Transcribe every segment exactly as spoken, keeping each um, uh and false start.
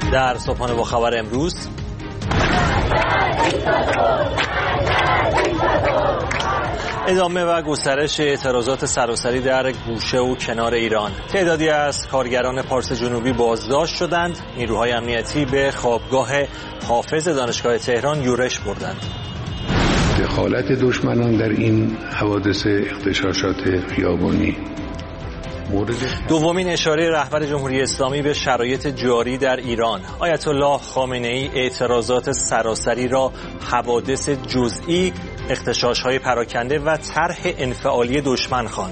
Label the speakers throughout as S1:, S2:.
S1: در صبحانه با خبر امروز، ادامه و گسترش اعتراضات سراسری در گوشه و کنار ایران. تعدادی از کارگران پارس جنوبی بازداشت شدند. نیروهای امنیتی به خوابگاه حافظ دانشگاه تهران یورش بردند.
S2: دخالت دشمنان در این حوادث اغتشاشات خیابانی.
S1: دومین اشاره رهبر جمهوری اسلامی به شرایط جاری در ایران. آیت الله خامنه ای اعتراضات سراسری را حوادث جزئی، اغتشاش‌های پراکنده و طرح انفعالی دشمن خواند.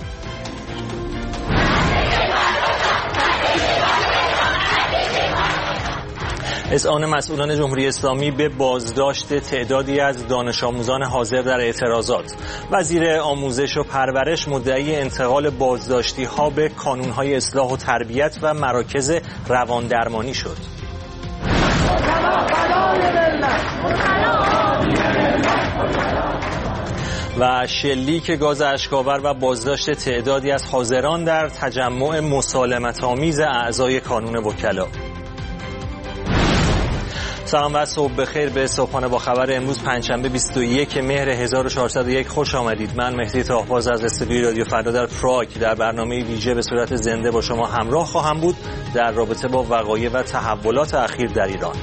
S1: اذعان مسئولان جمهوری اسلامی به بازداشت تعدادی از دانش آموزان حاضر در اعتراضات. وزیر آموزش و پرورش مدعی انتقال بازداشتی ها به کانون‌های اصلاح و تربیت و مراکز رواندرمانی شد. و شلیک گاز اشک‌آور و بازداشت تعدادی از حاضران در تجمع مسالمت‌آمیز اعضای کانون وکلا. سلام و صبح بخیر به صبحانه با خبر امروز پنجشنبه بیست و یک مهر هزار و چهارصد و یک خوش آمدید. من مهدی طاهباز از استودیوی رادیو فردا در پراگ در برنامه ویژه به صورت زنده با شما همراه خواهم بود در رابطه با وقایع و تحولات اخیر در ایران.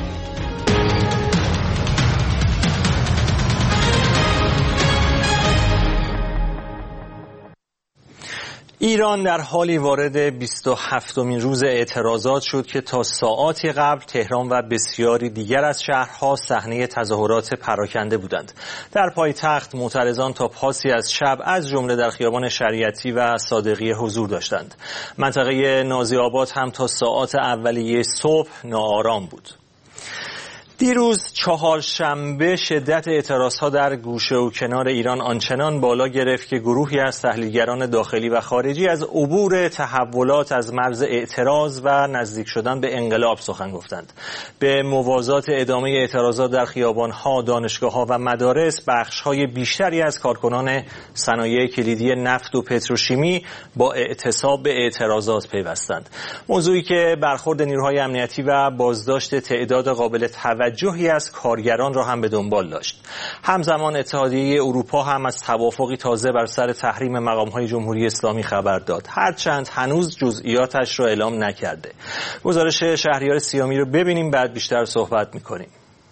S1: ایران در حالی وارد بیست و هفتمین روز اعتراضات شد که تا ساعاتی قبل تهران و بسیاری دیگر از شهرها صحنه تظاهرات پراکنده بودند. در پایتخت معترضان تا پاسی از شب از جمله در خیابان شریعتی و صادقیه حضور داشتند. منطقه نازی آباد هم تا ساعات اولیه صبح ناآرام بود. دیروز چهارشنبه شدت اعتراضها در گوشه و کنار ایران آنچنان بالا گرفت که گروهی از تحلیلگران داخلی و خارجی از عبور تحولات از مرز اعتراض و نزدیک شدن به انقلاب سخن گفتند. به موازات ادامه اعتراضات در خیابان‌ها، دانشگاه‌ها و مدارس، بخش‌های بیشتری از کارکنان صنایع کلیدی نفت و پتروشیمی با اعتصاب به اعتراضات پیوستند. موضوعی که برخورد نیروهای امنیتی و بازداشت تعداد قابل توجه توجهی از کارگران را هم به دنبال داشت. همزمان اتحادیه اروپا هم از توافقی تازه بر سر تحریم مقام‌های جمهوری اسلامی خبر داد، هرچند هنوز جزئیاتش را اعلام نکرده. گزارش شهریار سیامی رو ببینیم بعد بیشتر صحبت می‌کنیم.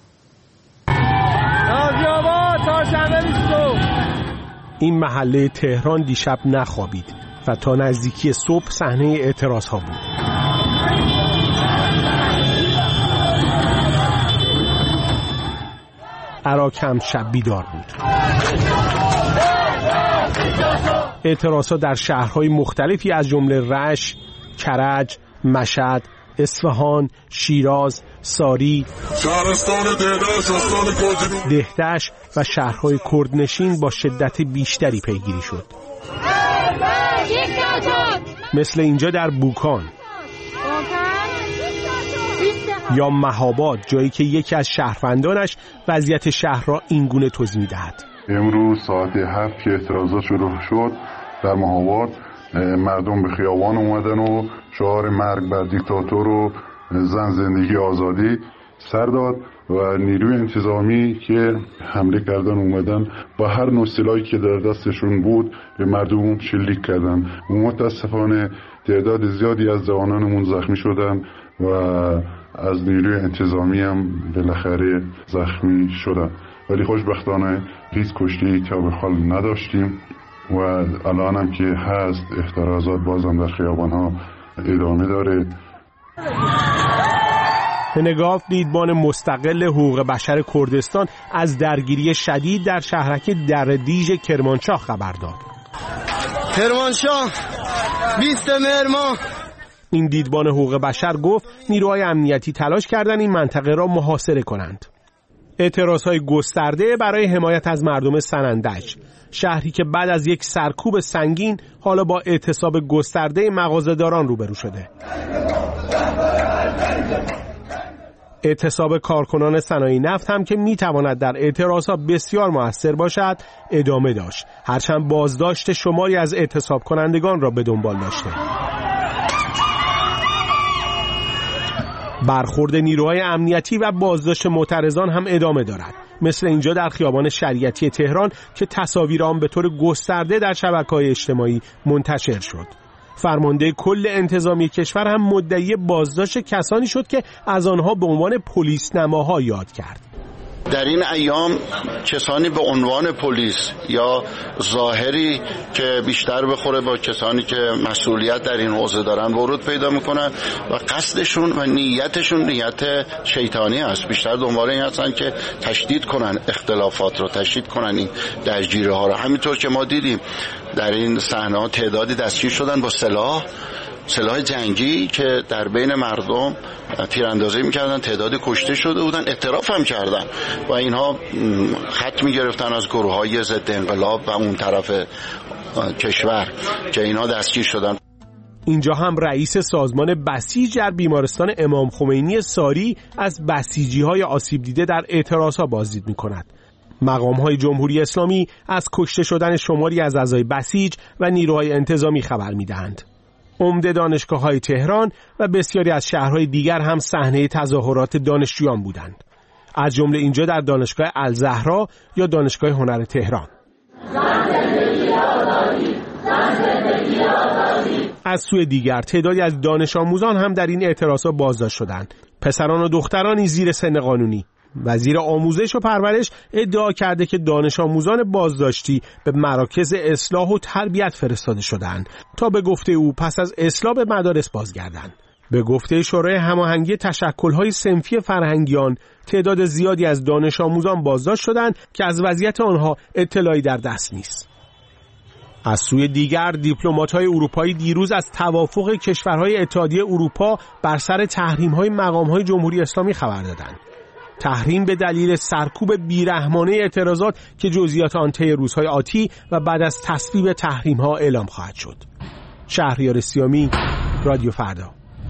S3: این محله تهران دیشب نخوابید و تا نزدیکی صبح صحنه اعتراض‌ها بود. عراق هم شب بیدار بود. اعتراضات در شهرهای مختلفی از جمله رشت، کرج، مشهد، اصفهان، شیراز، ساری، دهدش و شهرهای کردنشین با شدت بیشتری پیگیری شد. مثل اینجا در بوکان یا مهاباد، جایی که یکی از شهروندانش وضعیت شهر را اینگونه توضیح می‌دهد.
S4: امروز ساعت هفت که اعتراضات شروع شد در مهاباد، مردم به خیابان اومدن و شعار مرگ بر دیکتاتور و زن زندگی آزادی سر داد و نیروی انتظامی که حمله کردن اومدن با هر نوع سلاحی که در دستشون بود به مردم شلیک کردن و متاسفانه تعداد زیادی از جوانانمون زخمی شدن و از نیروی انتظامی هم بالاخره زخمی شدن، ولی خوشبختانه هیچ کشته‌ای تا به حال نداشتیم و الان هم که هست اعتراضات بازم در خیابان‌ها ادامه داره.
S3: هنگاف دیدبان مستقل حقوق بشر کردستان از درگیری شدید در شهرک دردیج کرمانشاه خبر داد.
S5: کرمانشاه بیست مهر ماه.
S3: این دیدبان حقوق بشر گفت نیروهای امنیتی تلاش کردند این منطقه را محاصره کنند. اعتراضهای گسترده برای حمایت از مردم سنندج، شهری که بعد از یک سرکوب سنگین حالا با اعتصاب گسترده مغازه‌داران روبرو شده. اعتصاب کارکنان صنایع نفت هم که میتواند در اعتراضات بسیار مؤثر باشد ادامه داشت، هرچند بازداشت شماری از اعتصاب کنندگان را به دنبال داشته. برخورد نیروهای امنیتی و بازداشت معترضان هم ادامه دارد، مثل اینجا در خیابان شریعتی تهران که تصاویر آن به طور گسترده در شبکه‌های اجتماعی منتشر شد. فرمانده کل انتظامی کشور هم مدعی بازداشت کسانی شد که از آنها به عنوان پلیس نماها یاد کرد.
S6: در این ایام کسانی به عنوان پلیس یا ظاهری که بیشتر بخوره با کسانی که مسئولیت در این حوزه دارن ورود پیدا میکنن و قصدشون و نیتشون نیت شیطانی است. بیشتر دنبال این هستن که تشدید کنن اختلافات رو، تشدید کنن این درگیری ها رو. همینطور که ما دیدیم در این صحنه ها تعدادی دستگیر شدن با سلاح سلاح جنگی که در بین مردم تیراندازی میکردن، تعدادی کشته شده بودن، اعتراف هم کردن و اینها خط میگرفتن از گروه های ضد انقلاب و اون طرف کشور که اینها دستگیر شدن.
S3: اینجا هم رئیس سازمان بسیج در بیمارستان امام خمینی ساری از بسیجی های آسیب دیده در اعتراضها بازدید میکند. مقام های جمهوری اسلامی از کشته شدن شماری از اعضای بسیج و نیروهای انتظامی خبر میدهند. عمده دانشگاه‌های تهران و بسیاری از شهرهای دیگر هم صحنه تظاهرات دانشجویان بودند، از جمله اینجا در دانشگاه الزهرا یا دانشگاه هنر تهران. از سوی دیگر تعدادی از دانش آموزان هم در این اعتراضات بازداشت شدند، پسران و دخترانی زیر سن قانونی. وزیر آموزش و پرورش ادعا کرده که دانش آموزان بازداشتی به مراکز اصلاح و تربیت فرستاده شدند تا به گفته او پس از اصلاح به مدارس بازگردند. به گفته شورای هماهنگی تشکل‌های صنفی فرهنگیان، تعداد زیادی از دانش آموزان بازداشت شدند که از وضعیت آنها اطلاعی در دست نیست. از سوی دیگر دیپلمات‌های اروپایی دیروز از توافق کشورهای اتحادیه اروپا بر سر تحریم‌های مقام‌های جمهوری اسلامی خبر دادند. تحریم به دلیل سرکوب بیرحمانه اعتراضات که جزئیات آن طی روزهای آتی و بعد از تصویب تحریم‌ها اعلام خواهد شد. شهریار سیامی، رادیو فردا.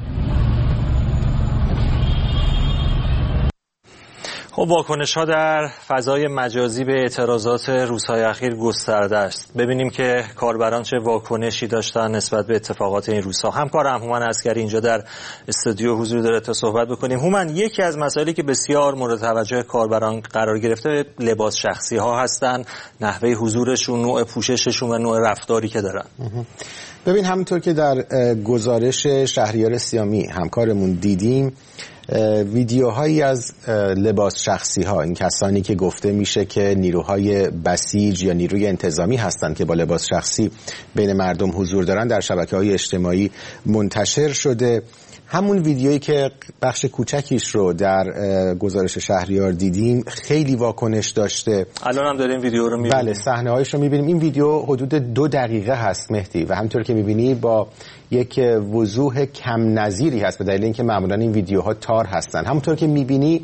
S1: خب واکنش ها در فضای مجازی به اعتراضات روزهای اخیر گسترده است. ببینیم که کاربران چه واکنشی داشتن نسبت به اتفاقات این روزها. همکارم هومن عسکری اینجا در استودیو حضور داره تا صحبت بکنیم. هومن، یکی از مسائلی که بسیار مورد توجه کاربران قرار گرفته لباس شخصی ها هستن، نحوه حضورشون، نوع پوشششون و نوع رفتاری که دارن.
S7: ببین، همونطور که در گزارش شهریار سیامی همکارمون دیدیم، ویدیوهایی از لباس شخصی ها، این کسانی که گفته میشه که نیروهای بسیج یا نیروی انتظامی هستند که با لباس شخصی بین مردم حضور دارن، در شبکه‌های اجتماعی منتشر شده. همون ویدیویی که بخش کوچکیش رو در گزارش شهریار دیدیم خیلی واکنش داشته.
S1: الان هم داریم ویدیو رو میبینیم.
S7: بله، صحنه هایش رو میبینیم. این ویدیو حدود دو دقیقه هست مهدی و همونطور که میبینی با یک وضوح کم نظیری هست به دلیل اینکه معمولا این ویدیوها تار هستن. همونطور که میبینی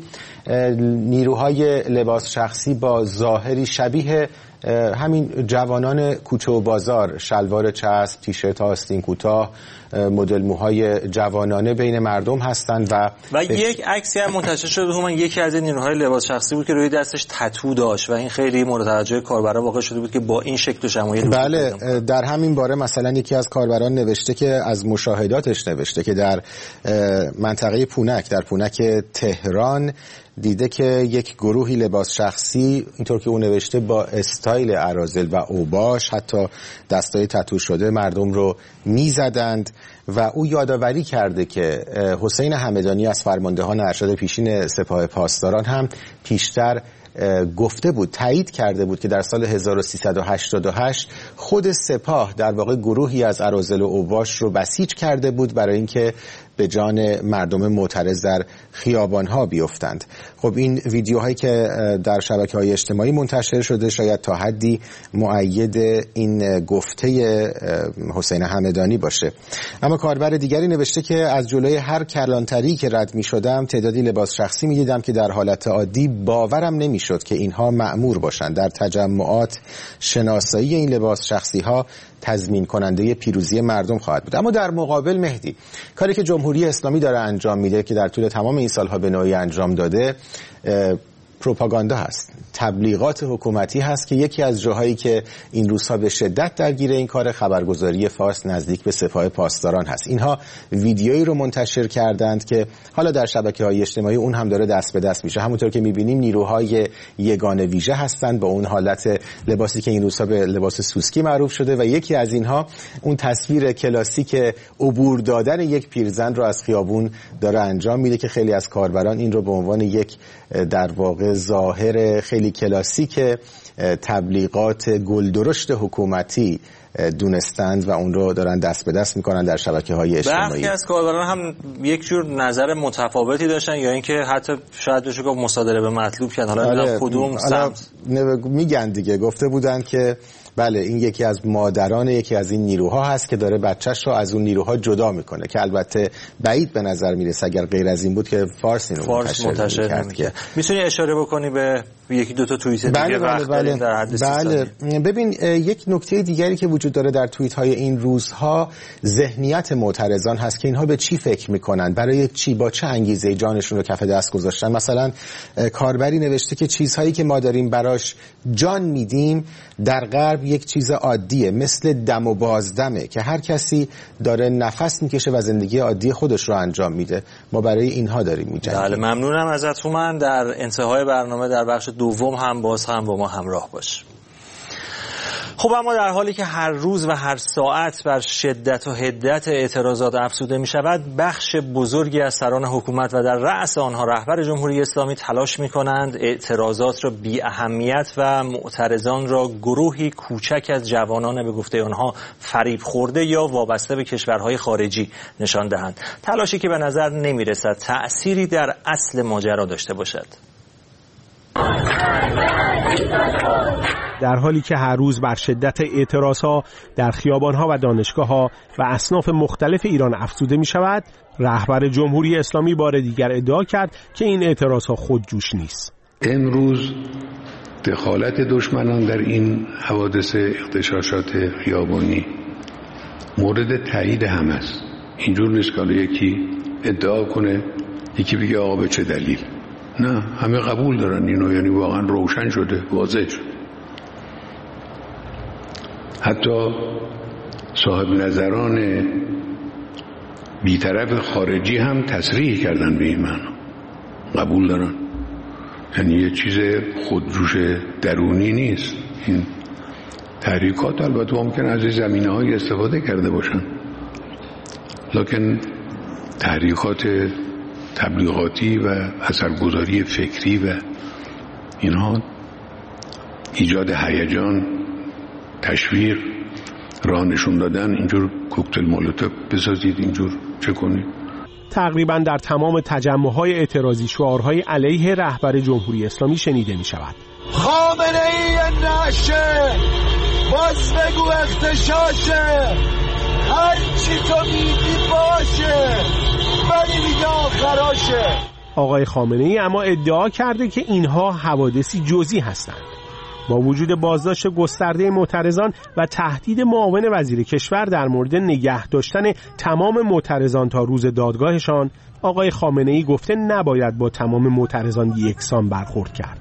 S7: نیروهای لباس شخصی با ظاهری شبیه همین جوانان کوچه و بازار، شلوار چسب، تیشرت آستین کوتاه، مدل موهای جوانانه بین مردم هستند و
S1: و یک عکسی هم منتشر شده هومن، یکی از این نیروهای لباس شخصی بود که روی دستش تتو داشت و این خیلی مورد توجه کاربرا واقع شده بود که با این شکل و شمایل.
S7: بله، در همین باره مثلا یکی از کاربران نوشته که از مشاهداتش نوشته که در منطقه پونک، در پونک تهران دیده که یک گروهی لباس شخصی، اینطور که اون نوشته، با استایل اراذل و اوباش، حتی دستای تتو شده، مردم رو میزدند و او یادآوری کرده که حسین همدانی از فرماندهان ارشد پیشین سپاه پاسداران هم پیشتر گفته بود، تایید کرده بود که در سال هزار و سیصد و هشتاد و هشت خود سپاه در واقع گروهی از اراذل و اوباش رو بسیج کرده بود برای اینکه به جان مردم معترض در خیابان‌ها بیفتند. خب این ویدیوهایی که در شبکه‌های اجتماعی منتشر شده شاید تا حدی مؤید این گفته حسین همدانی باشه. اما کاربر دیگری نوشته که از جلوی هر کلانتری که رد می‌شدم تعدادی لباس شخصی می‌دیدم که در حالت عادی باورم نمی‌شد که اینها مأمور باشند. در تجمعات شناسایی این لباس شخصی‌ها تضمین کننده پیروزی مردم خواهد بود. اما در مقابل مهدی، کاری که جمهوری اسلامی داره انجام میده که در طول تمام این سالها به نوعی انجام داده، پروپاگاندا هست، تبلیغات حکومتی هست که یکی از جاهایی که این روزها به شدت درگیر این کار خبرگزاری فارس نزدیک به سپاه پاسداران هست. اینها ویدیویی رو منتشر کردند که حالا در شبکه‌های اجتماعی اون هم داره دست به دست میشه. همونطور که می‌بینیم نیروهای یگانه ویژه هستند با اون حالت لباسی که این روزها به لباس سوسکی معروف شده و یکی از اینها اون تصویر کلاسیک عبور دادن یک پیرزن رو از خیابون داره انجام میده که خیلی از کاربران این رو به عنوان یک در واقع ظاهر خیلی کلاسیک تبلیغات گلدرشت حکومتی دونستند و اون رو دارن دست به دست میکنن در شبکه‌های اجتماعی.
S1: برخی از کاربران هم یک جور نظر متفاوتی داشتن یا اینکه حتی شاید بشه گفت مصادره به مطلوب کردن. حالا آره، کدوم سمت
S7: میگن دیگه، گفته بودن که بله این یکی از مادران یکی از این نیروها هست که داره بچهش رو از اون نیروها جدا میکنه، که البته بعید به نظر میرسه اگر غیر از این بود که فارس اینو
S1: فارس منتشر کرد. که میتونی اشاره بکنی به یکی دو تا توییت دیگه؟
S7: بله بله بله, در حد بله. ببین یک نکته دیگری که وجود داره در توییت های این روزها ذهنیت معترضان هست که اینها به چی فکر میکنن، برای چی، با چه انگیزه جانشون رو کف دست گذاشتن. مثلا کاربری نوشته که چیزهایی که ما داریم براش جان میدیم در غرب یک چیز عادیه، مثل دم و بازدمه که هر کسی داره نفس میکشه و زندگی عادی خودش رو انجام میده، ما برای اینها داریم میجنگیم.
S1: بله ممنونم ازت هومن. در انتهای برنامه در بخش دوم هم باز هم با ما همراه باش. خب اما در حالی که هر روز و هر ساعت بر شدت و حدت اعتراضات افزوده می شود، بخش بزرگی از سران حکومت و در رأس آنها رهبر جمهوری اسلامی تلاش می کنند اعتراضات را بی اهمیت و معترضان را گروهی کوچک از جوانان به گفته آنها فریب خورده یا وابسته به کشورهای خارجی نشان دهند. تلاشی که به نظر نمی رسد تأثیری در اصل ماجرا داشته باشد.
S3: در حالی که هر روز بر شدت اعتراضها در خیابانها و دانشگاهها و اصناف مختلف ایران افزوده می شود، رهبر جمهوری اسلامی بار دیگر ادعا کرد که این اعتراضها خودجوش نیست.
S2: امروز دخالت دشمنان در این حوادث اغتشاشات خیابانی مورد تایید هم است. اینجور نیست که یکی ادعا کنه یکی بگه آقا به چه دلیل. نه، همه قبول دارن اینو، یعنی واقعا روشن شده، واضح شده. حتی صاحب نظران بی‌طرف خارجی هم تصریح کردن به این معنا، قبول دارن. یعنی یه چیز خودجوش درونی نیست. این تحریکات البته ممکن از زمینه های استفاده کرده باشن، لکن تحریکات تبلیغاتی و اثرگذاری فکری و اینها ایجاد هیجان، تشویق، راه نشون دادن، اینجور کوکتل مولوتوف بسازید، اینجور چه کنید.
S3: تقریبا در تمام تجمع‌های اعتراضی شعارهای علیه رهبر جمهوری اسلامی شنیده می شود.
S5: خامنه ای نشه، باز بگو اغتشاشه، هر چی تو میگی باشه، ولی دیگه آخراشه.
S3: آقای خامنه ای اما ادعا کرده که اینها حوادثی جزئی هستند. با وجود بازداشت گسترده معترضان و تهدید معاون وزیر کشور در مورد نگه داشتن تمام معترضان تا روز دادگاهشان، آقای خامنه ای گفته نباید با تمام معترضان یکسان برخورد کرد.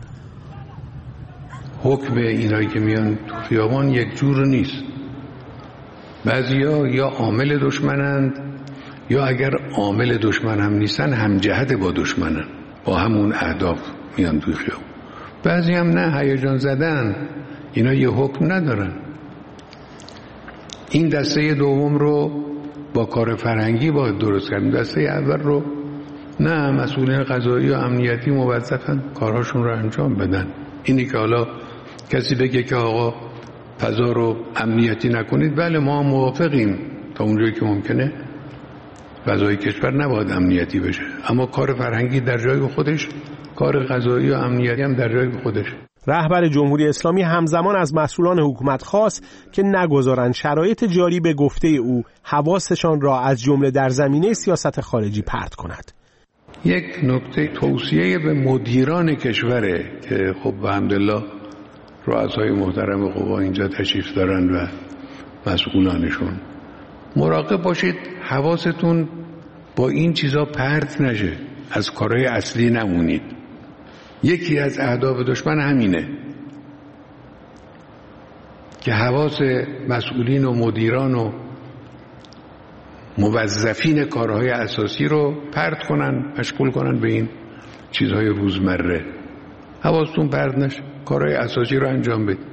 S2: حکم اینایی که میان تو خیابان یک جور نیست. بعضیا یا عامل دشمنند یا اگر عامل دشمن هم نیستن هم جهت با دشمنن، با همون اهداف میان توی خیابان. بعضی هم نه، هیجان زدن، اینا یه حکم ندارن. این دسته دوم رو با کار فرهنگی باید درست کردیم. دسته اول رو نه، مسئولین قضایی و امنیتی موظفن کارهاشون رو انجام بدن. اینی که حالا کسی بگه که آقا فضا رو امنیتی نکنید، بله ما موافقیم تا اونجایی که ممکنه فضای کشور نباید امنیتی بشه، اما کار فرهنگی در جای خودش، کار قضایی و امنیتی هم در جای خودش.
S3: رهبر جمهوری اسلامی همزمان از مسئولان حکومت خواست که نگذارند شرایط جاری به گفته او حواسشان را از جمله در زمینه سیاست خارجی پرت کند.
S2: یک نکته توصیه به مدیران کشوره که خب الحمدلله رؤسای محترم قوا اینجا تشریف دارن و مسئولانشون، مراقب باشید حواستون با این چیزا پرت نشه، از کارهای اصلی نمونید. یکی از اهداف دشمن همینه که حواس مسئولین و مدیران و موظفین کارهای اساسی رو پرت کنن، مشغول کنن به این چیزهای روزمره. حواستون پرت نشه، کارهای اساسی رو انجام بدید.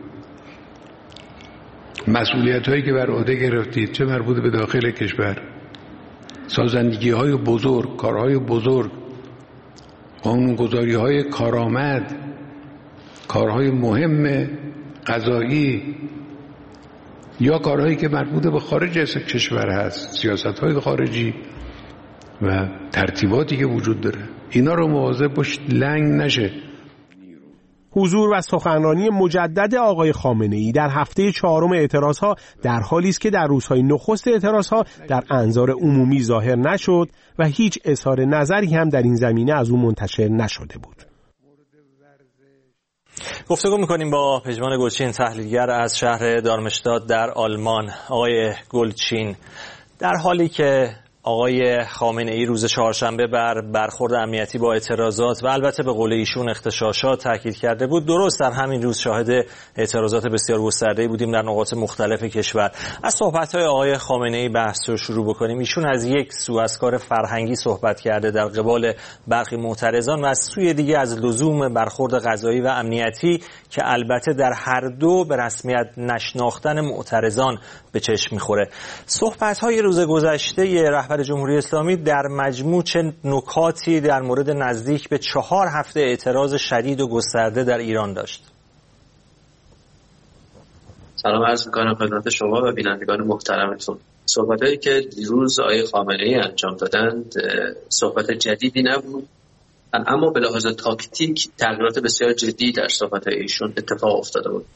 S2: مسئولیت هایی که بر عهده گرفتید، چه مربوط به داخل کشور، سازندگی های بزرگ، کارهای بزرگ، قانونگذاری های کارآمد، کارهای مهم قضایی، یا کارهایی که مربوط به خارج از کشور هست، سیاست های خارجی و ترتیباتی که وجود داره، اینا رو مواظب باشید لنگ نشه.
S3: حضور و سخنرانی مجدد آقای خامنه‌ای در هفته چهارم اعتراضها در حالی است که در روزهای نخست اعتراضها در انظار عمومی ظاهر نشد و هیچ اظهار نظری هم در این زمینه از او منتشر نشده بود.
S1: گفتگو می‌کنیم با پژمان گلچین، تحلیلگر از شهر دارمشتات در آلمان. آقای گلچین، در حالی که آقای خامنه‌ای روز چهارشنبه بر برخورد امنیتی با اعتراضات و البته به قول ایشون اغتشاشات تاکید کرده بود، درست در همین روز شاهد اعتراضات بسیار گسترده‌ای بودیم در نقاط مختلف کشور. از صحبت‌های آقای خامنه‌ای بحث رو شروع بکنیم. ایشون از یک سو از کار فرهنگی صحبت کرده در قبال برخی معترضان و از سوی دیگه از لزوم برخورد قضایی و امنیتی که البته در هر دو به رسمیت نشناختن معترضان به چشم می‌خوره. صحبت‌های روز گذشته رهبر جمهوری اسلامی در مجموع چه نکاتی در مورد نزدیک به چهار هفته اعتراض شدید و گسترده در ایران داشت؟
S8: سلام عرض می‌کنم خدمت شما و بینندگان محترمتون. صحبتایی که دیروز آقای خامنه‌ای انجام دادند صحبت جدیدی نبود، اما به لحاظ تاکتیک تغییرات بسیار جدی در صحبت‌های ایشون اتفاق افتاده بود.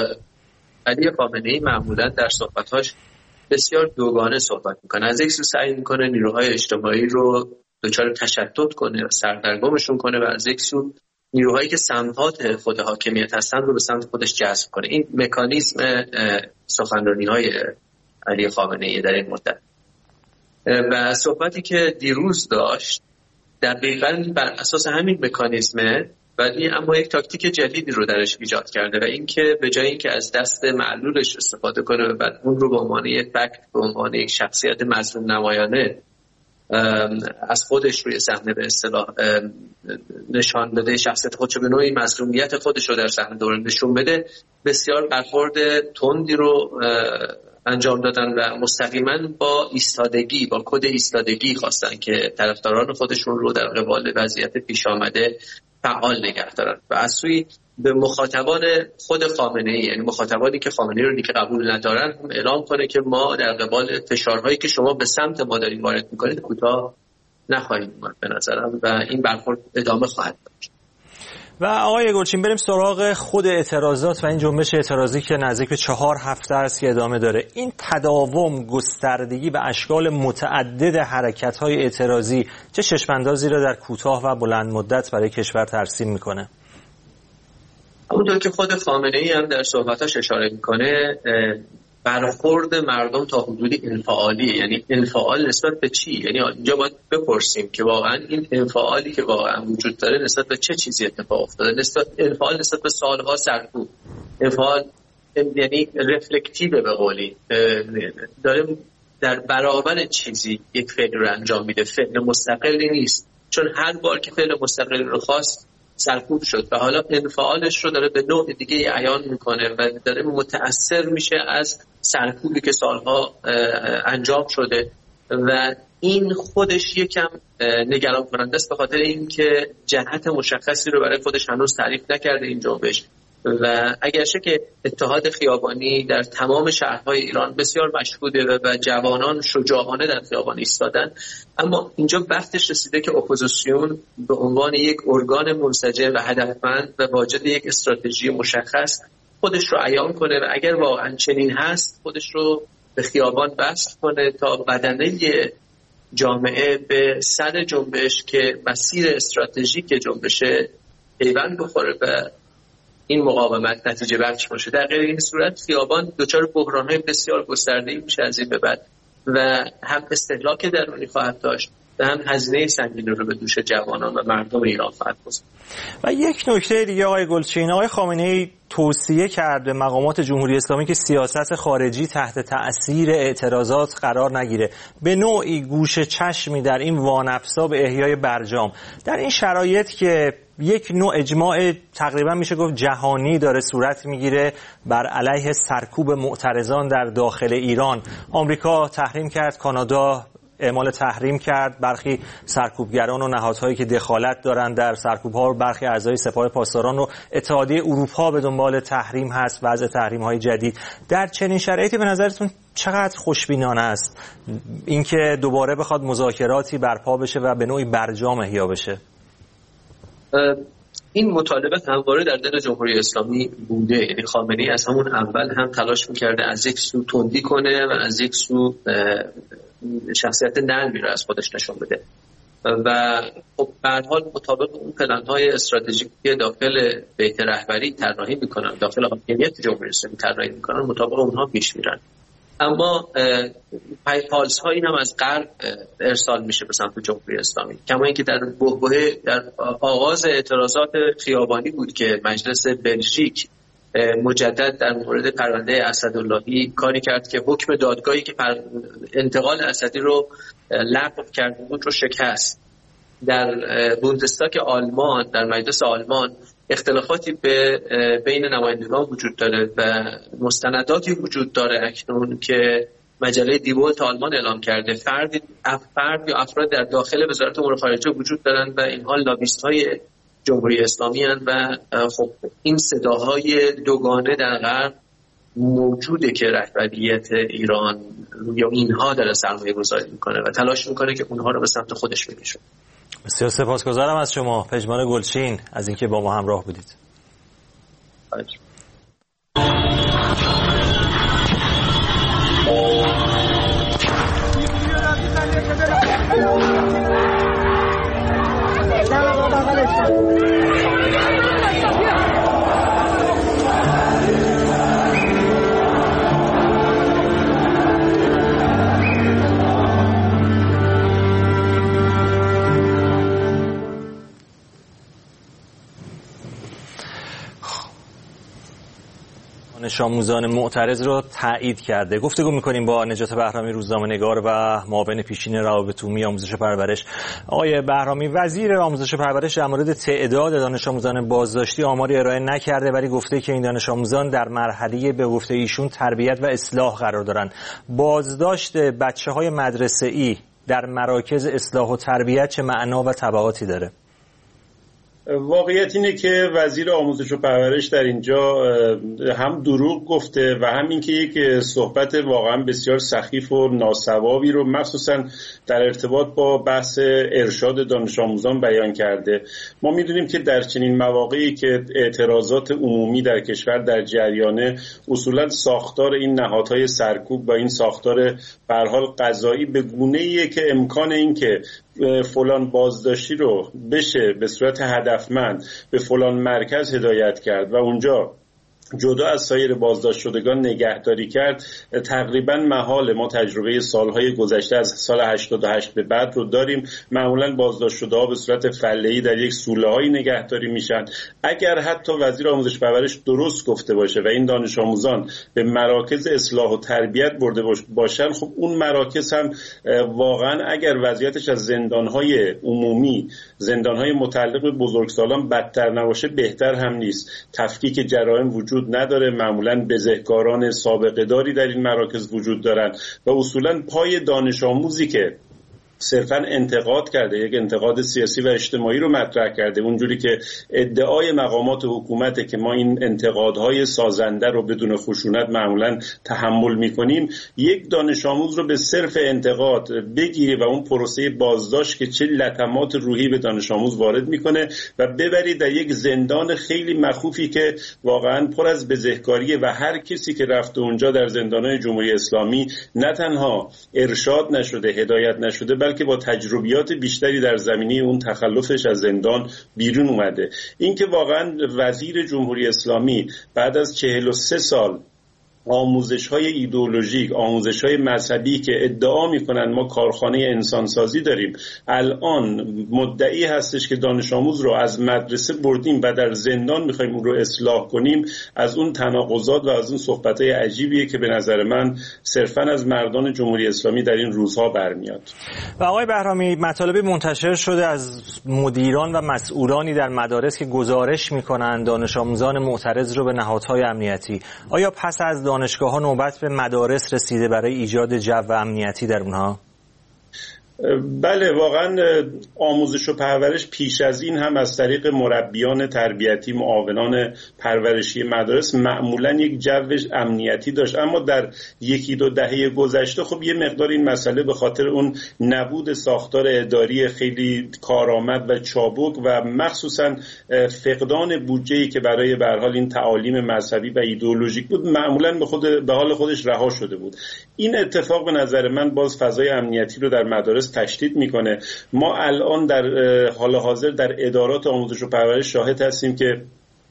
S8: علی خامنه‌ای معمولاً در صحبت‌هاش بسیار دوگانه صحبت میکنه. از یک سو سعی میکنه نیروهای اجتماعی رو دچار تشتت کنه و سردرگمشون کنه و از یک سو نیروهایی که سمت خود حاکمیت هستن رو به سمت خودش جذب کنه. این مکانیزم سخنرانی‌های علی خامنه‌ای در این مدت و صحبتی که دیروز داشت دقیقاً بر اساس همین مکانیزمه، ولی اما یک تاکتیک جدیدی رو درش ایجاد کرده و اینکه به جای اینکه از دست معلولش استفاده کنه و بعد اون رو به عنوان یک فکت، به عنوان یک شخصیت مظلوم نمایانه از خودش روی صحنه به اصطلاح نشان بده، شخصیت خودش رو به نوعی مظلومیت خودش رو در صحنه دور نشون بده، بسیار برخورد تندی رو انجام دادن و مستقیما با ایستادگی، با کد ایستادگی خواستن که طرفداران خودشون رو در قبال وضعیت پیش آمده فعال نگه دارن و از سوی به مخاطبان خود خامنه‌ای، یعنی مخاطبانی که خامنه‌ای رو دیگه قبول ندارن، هم اعلام کنه که ما در قبال فشارهایی که شما به سمت ما دارین وارد میکنید کوتاه نخواهیم اومد به نظرم و این برخورد ادامه خواهد داشت.
S1: و آقای گلچین، بریم سراغ خود اعتراضات و این جنبش اعتراضی که نزدیک به چهار هفته است که ادامه داره. این تداوم، گستردگی و اشکال متعدد حرکت‌های اعتراضی چه چشم‌اندازی را در کوتاه و بلند مدت برای کشور ترسیم میکنه؟
S8: همونطور که خود خامنه‌ای هم در صحبتاش اشاره میکنه، برخورد مردم تا حدودی انفعالی، یعنی انفعال نسبت به چی؟ یعنی اینجا باید بپرسیم که واقعا این انفعالی که واقعا وجود داره نسبت به چه چیزی اتفاق افتاده؟ نسبت انفعال نسبت به سالها سرکوب، انفعال یعنی رفلکتیو به قولی داره در برابر چیزی یک فعل رو انجام میده، فعل مستقلی نیست، چون هر بار که فعل مستقل رو خواست سرکوب شد و حالا انفعالش رو داره به نوع دیگه عیان میکنه و داره متأثر میشه از سرکوبی که سالها انجام شده و این خودش یکم نگران کننده است به خاطر اینکه جهت مشخصی رو برای خودش هنوز تعریف نکرده این جنبش و اگرچه که اتحاد خیابانی در تمام شهرهای ایران بسیار مشهوده و جوانان شجاعانه در خیابان ایستادن، اما اینجا وقتش رسیده که اپوزیسیون به عنوان یک ارگان منسجم و هدفمند و واجد یک استراتژی مشخص خودش رو عیان کنه و اگر واقعا چنین هست خودش رو به خیابان بسط کنه تا بدنه جامعه به سر جنبش که مسیر استراتژیک جنبش پیوند بخوره و این مقاومت نتیجه بخش باشه. در غیر این صورت خیابان دچار بحران‌های بسیار گسترده‌ای میشه از این به بعد و هم استهلاک درونی خواهد داشت دهن هزینه سنگین رو به دوش جوانان و مردم ایران خواهد گذاشت.
S1: و یک نکته دیگه آقای گلچین، آقای خامنه‌ای توصیه کرد به مقامات جمهوری اسلامی که سیاست خارجی تحت تأثیر اعتراضات قرار نگیره، به نوعی گوش چشمی در این وانفسا به احیای برجام. در این شرایط که یک نوع اجماع تقریبا میشه گفت جهانی داره صورت میگیره بر علیه سرکوب معترضان در داخل ایران، آمریکا تحریم کرد، کانادا اعمال تحریم کرد، برخی سرکوبگران و نهادهایی که دخالت دارند در سرکوب‌ها، برخی اعضای سپاه پاسداران و اتحادیه اروپا به دنبال تحریم هست، وضع تحریم‌های جدید. در چنین شرایطی به نظرتون چقدر خوشبینانه است اینکه دوباره بخواد مذاکراتی برپا بشه و به نوعی برجام احیا بشه؟
S8: این مطالبه همواره در دل جمهوری اسلامی بوده، یعنی خامنه‌ای از همون اول هم تلاش می‌کرده از یک سو تندی کنه و از یک سو شخصیت نرمی رو از خودش نشون بده و خب به هر حال مطابق اون پلن‌های استراتژیکی داخل بیت رهبری طراحی می‌کنن، داخل حاکمیت جمهوری اسلامی طراحی می‌کنن، مطابق اونها پیش میرن. اما پیپالس هایی هم از غرب ارسال میشه به سمت جمهوری اسلامی، کما اینکه در بحبوحه در آغاز اعتراضات خیابانی بود که مجلس بلژیک مجدد در مورد پرونده اسداللهی کاری کرد که حکم دادگاهی که انتقال اسدی رو لغو کرده بود رو شکست. در بوندستاگ آلمان، در مجلس آلمان اختلافاتی به بین نمایندگان وجود داره و مستنداتی وجود داره اکنون که مجله دی ولت آلمان اعلام کرده فردی فرد یا افراد در داخل وزارت امور خارجه وجود دارند و اینها لابیست‌های جمهوری اسلامی هستند و خب این صداهای دوگانه در غرب موجوده که رهبریت ایران یا اینها داره سرمایه گذاری میکنه و تلاش میکنه که اونها رو به سمت خودش بکشه.
S1: بسیار سپاسگزارم از شما پژمان گلچین از اینکه با ما همراه بودید.
S8: باید.
S1: دانش آموزان معترض رو تایید کرده. گفتگو می‌کنیم با نجات بهرامی، روزنامه‌نگار و معاون پیشین روابط عمومی آموزش و پرورش. آقای بهرامی، وزیر آموزش و پرورش در مورد تعداد دانش آموزان بازداشتی آماری ارائه نکرده، ولی گفته که این دانش آموزان در مرحله به گفته ایشون تربیت و اصلاح قرار دارند. بازداشت بچه‌های مدرسه‌ای در مراکز اصلاح و تربیت چه معنا و تبعاتی داره؟
S9: واقعیت اینه که وزیر آموزش و پرورش در اینجا هم دروغ گفته و هم اینکه یک صحبت واقعا بسیار سخیف و ناسوابی رو مخصوصا در ارتباط با بحث ارشاد دانش آموزان بیان کرده. ما میدونیم که در چنین مواقعی که اعتراضات عمومی در کشور در جریانه، اصولا ساختار این نهادهای سرکوب و این ساختار به هر حال قضایی به گونه‌ایه که امکان این که فلان بازداشتی رو بشه به صورت هدفمند به فلان مرکز هدایت کرد و اونجا جدا از سایر بازداشت شدگان نگهداری کرد تقریبا محال. ما تجربه سالهای گذشته از سال هشتاد و هشت به بعد رو داریم. معمولا بازداشت شده‌ها به صورت فله‌ای در یک سوله‌های نگهداری میشن. اگر حتی وزیر آموزش پرورش درست گفته باشه و این دانش آموزان به مراکز اصلاح و تربیت برده باشن، خب اون مراکز هم واقعا اگر وضعیتش از زندان‌های عمومی، زندان‌های متعلق به بزرگسالان بدتر نباشه بهتر هم نیست. تفکیک جرایم وجود نداره، معمولاً بزهکاران سابقه داری در این مراکز وجود دارند و اصولاً پای دانش آموزی که صرفاً انتقاد کرده، یک انتقاد سیاسی و اجتماعی رو مطرح کرده، اونجوری که ادعای مقامات حکومته که ما این انتقادهای سازنده رو بدون خشونت معمولاً تحمل می‌کنیم، یک دانش آموز رو به صرف انتقاد بگیری و اون پروسه بازداشت که چه لطمات روحی به دانش آموز وارد می‌کنه و ببری در یک زندان خیلی مخوفی که واقعاً پر از بزهکاریه و هر کسی که رفته اونجا در زندان‌های جمهوری اسلامی نه تنها ارشاد نشده، هدایت نشده، بلکه با تجربیات بیشتری در زمینه اون تخلفش از زندان بیرون اومده. این که واقعا وزیر جمهوری اسلامی بعد از چهل و سه سال آموزش‌های ایدئولوژیک، آموزش‌های مذهبی که ادعا می‌کنند ما کارخانه انسانسازی داریم، الان مدعی هستش که دانش آموز رو از مدرسه بردیم و در زندان می‌خوایم اون رو اصلاح کنیم، از اون تناقضات و از اون صحبت‌های عجیبیه که به نظر من صرفاً از مردان جمهوری اسلامی در این روزها برمیاد.
S1: و آقای بهرامی، مطالبی منتشر شده از مدیران و مسئولانی در مدارس که گزارش می‌کنند دانش آموزان معترض رو به نهادهای امنیتی. آیا پس از دانشگاه‌ها نوبت به مدارس رسیده برای ایجاد جو امنیتی در اونها؟
S9: بله، واقعا آموزش و پرورش پیش از این هم از طریق مربیان تربیتی، معاونان پرورشی مدارس معمولا یک جو امنیتی داشت، اما در یکی دو دهه گذشته خب یه مقدار این مسئله به خاطر اون نبود ساختار اداری خیلی کارآمد و چابک و مخصوصا فقدان بودجه‌ای که برای به هر حال این تعالیم مذهبی و ایدئولوژیک بود معمولا به خود به حال خودش رها شده بود. این اتفاق به نظر من باز فضای امنیتی رو در مدارس تشدید میکنه. ما الان در حال حاضر در ادارات آموزش و پرورش شاهد هستیم که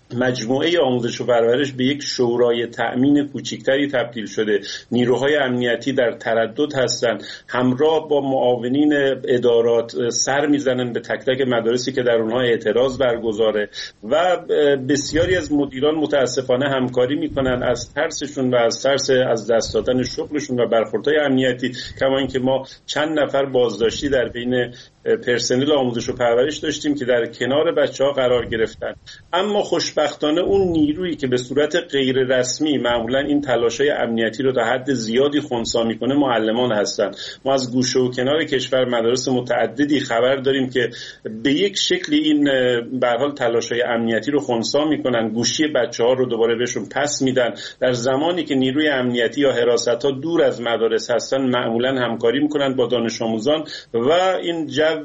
S9: مجموعه آموزش و پرورش به یک شورای تأمین کوچکتری تبدیل شده. نیروهای امنیتی در تردد هستند، همراه با معاونین ادارات سر میزنن به تک تک مدارسی که در اونها اعتراض برگزاره و بسیاری از مدیران متاسفانه همکاری میکنن از ترسشون و از ترس از دست دادن شغلشون و برخوردهای امنیتی. کما اینکه ما چند نفر بازداشتی در بین پرسنل آموزش و پرورش داشتیم که در کنار بچه‌ها قرار گرفتن، اما خوشبختانه اون نیرویی که به صورت غیر رسمی معمولا این تلاش‌های امنیتی رو تا حد زیادی خنثی می‌کنه معلمان هستن. ما از گوشه و کنار کشور مدارس متعددی خبر داریم که به یک شکلی این به هر حال تلاش‌های امنیتی رو خنثی می‌کنن، گوشی بچه‌ها رو دوباره بهشون پس میدن. در زمانی که نیروی امنیتی یا حراست‌ها دور از مدارس هستن معمولا همکاری می‌کنن با دانش آموزان و این جو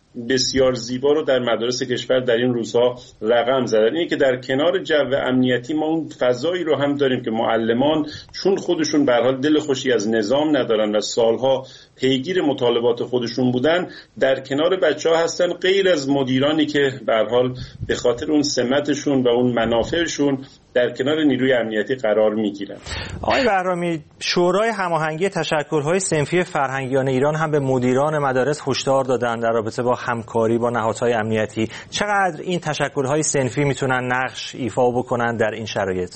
S9: بسیار زیبا رو در مدارس کشور در این روزها رقم زدن. اینه که در کنار جو امنیتی ما اون فضایی رو هم داریم که معلمان چون خودشون به هر حال دل خوشی از نظام ندارن و سالها پیگیر مطالبات خودشون بودن، در کنار بچه‌ها هستن، غیر از مدیرانی که به هر حال به خاطر اون سمتشون و اون منافعشون در کنار نیروی امنیتی قرار میگیرن.
S1: آقای بهرامی، شورای هماهنگی تشکل‌های صنفی فرهنگیان ایران هم به مدیران مدارس هشدار دادن در رابطه با همکاری با نهادهای امنیتی. چقدر این تشکل‌های صنفی میتونن نقش ایفا بکنن در این شرایط؟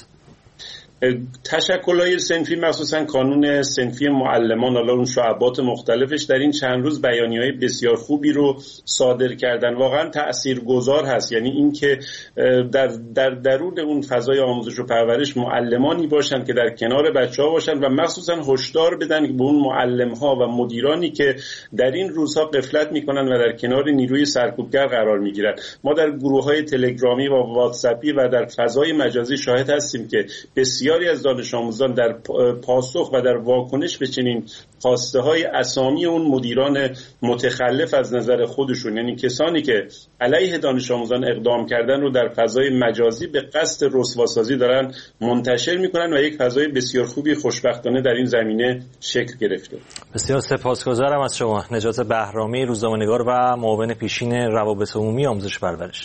S9: تشکل‌های صنفی مخصوصا کانون صنفی معلمان، حالا اون شعبات مختلفش در این چند روز بیانیه‌های بسیار خوبی رو صادر کردن. واقعا تاثیرگذار هست، یعنی این که در در درون اون فضای آموزش و پرورش معلمانی باشن که در کنار بچه‌ها باشن و مخصوصا هشدار بدن به اون معلم‌ها و مدیرانی که در این روزها غفلت می‌کنن و در کنار نیروی سرکوبگر قرار می‌گیرن. ما در گروه‌های تلگرامی و واتساپی و در فضای مجازی شاهد هستیم که بسیار بسیاری از دانش آموزان در پاسخ و در واکنش به چنین خواسته های اسامی اون مدیران متخلف از نظر خودشون، یعنی کسانی که علیه دانش آموزان اقدام کردن رو در فضای مجازی به قصد رسواسازی دارن منتشر میکنن و یک فضای بسیار خوبی خوشبختانه در این زمینه شکل گرفته.
S1: بسیار سپاسگزارم از شما نجات بهرامی، روزنامه‌نگار و معاون پیشین روابط عمومی آموزش پرورش.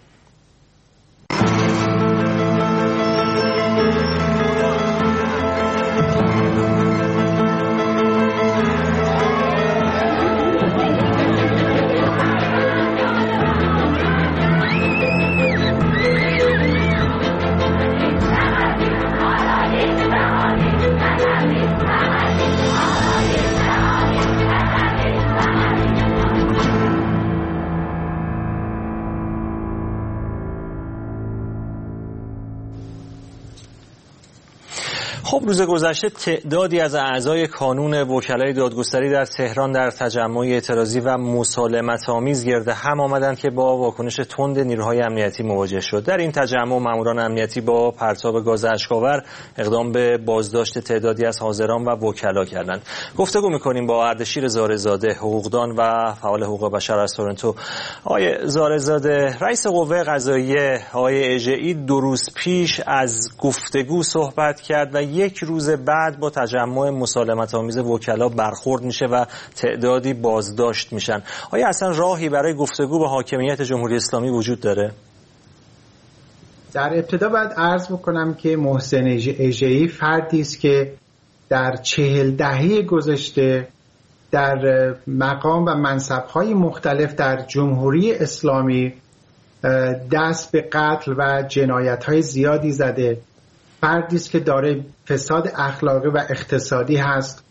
S1: خب روز گذشته تعدادی از اعضای کانون وکلای دادگستری در تهران در تجمع اعتراضی و مسالمت‌آمیز گرد هم آمدند که با واکنش تند نیروهای امنیتی مواجه شد. در این تجمع ماموران امنیتی با پرتاب گاز اشک‌آور اقدام به بازداشت تعدادی از حاضران و وکلا کردند. گفتگو می‌کنیم با اردشیر زارع‌زاده، حقوقدان و فعال حقوق بشر از تورنتو. آقای زارع‌زاده، رئیس قوه قضاییه آقای اژه‌ای دو روز پیش از گفتگو صحبت کرد و یک روز بعد با تجمع مسالمت‌آمیز وکلا برخورد میشه و تعدادی بازداشت میشن. آیا اصلا راهی برای گفتگو با حاکمیت جمهوری اسلامی وجود داره؟
S10: در ابتدا باید عرض بکنم که محسن اژه‌ای فردی است که در چهل دهه گذشته در مقام و منصب‌های مختلف در جمهوری اسلامی دست به قتل و جنایت‌های زیادی زده. فردی است که دارای فساد اخلاقی و اقتصادی هست.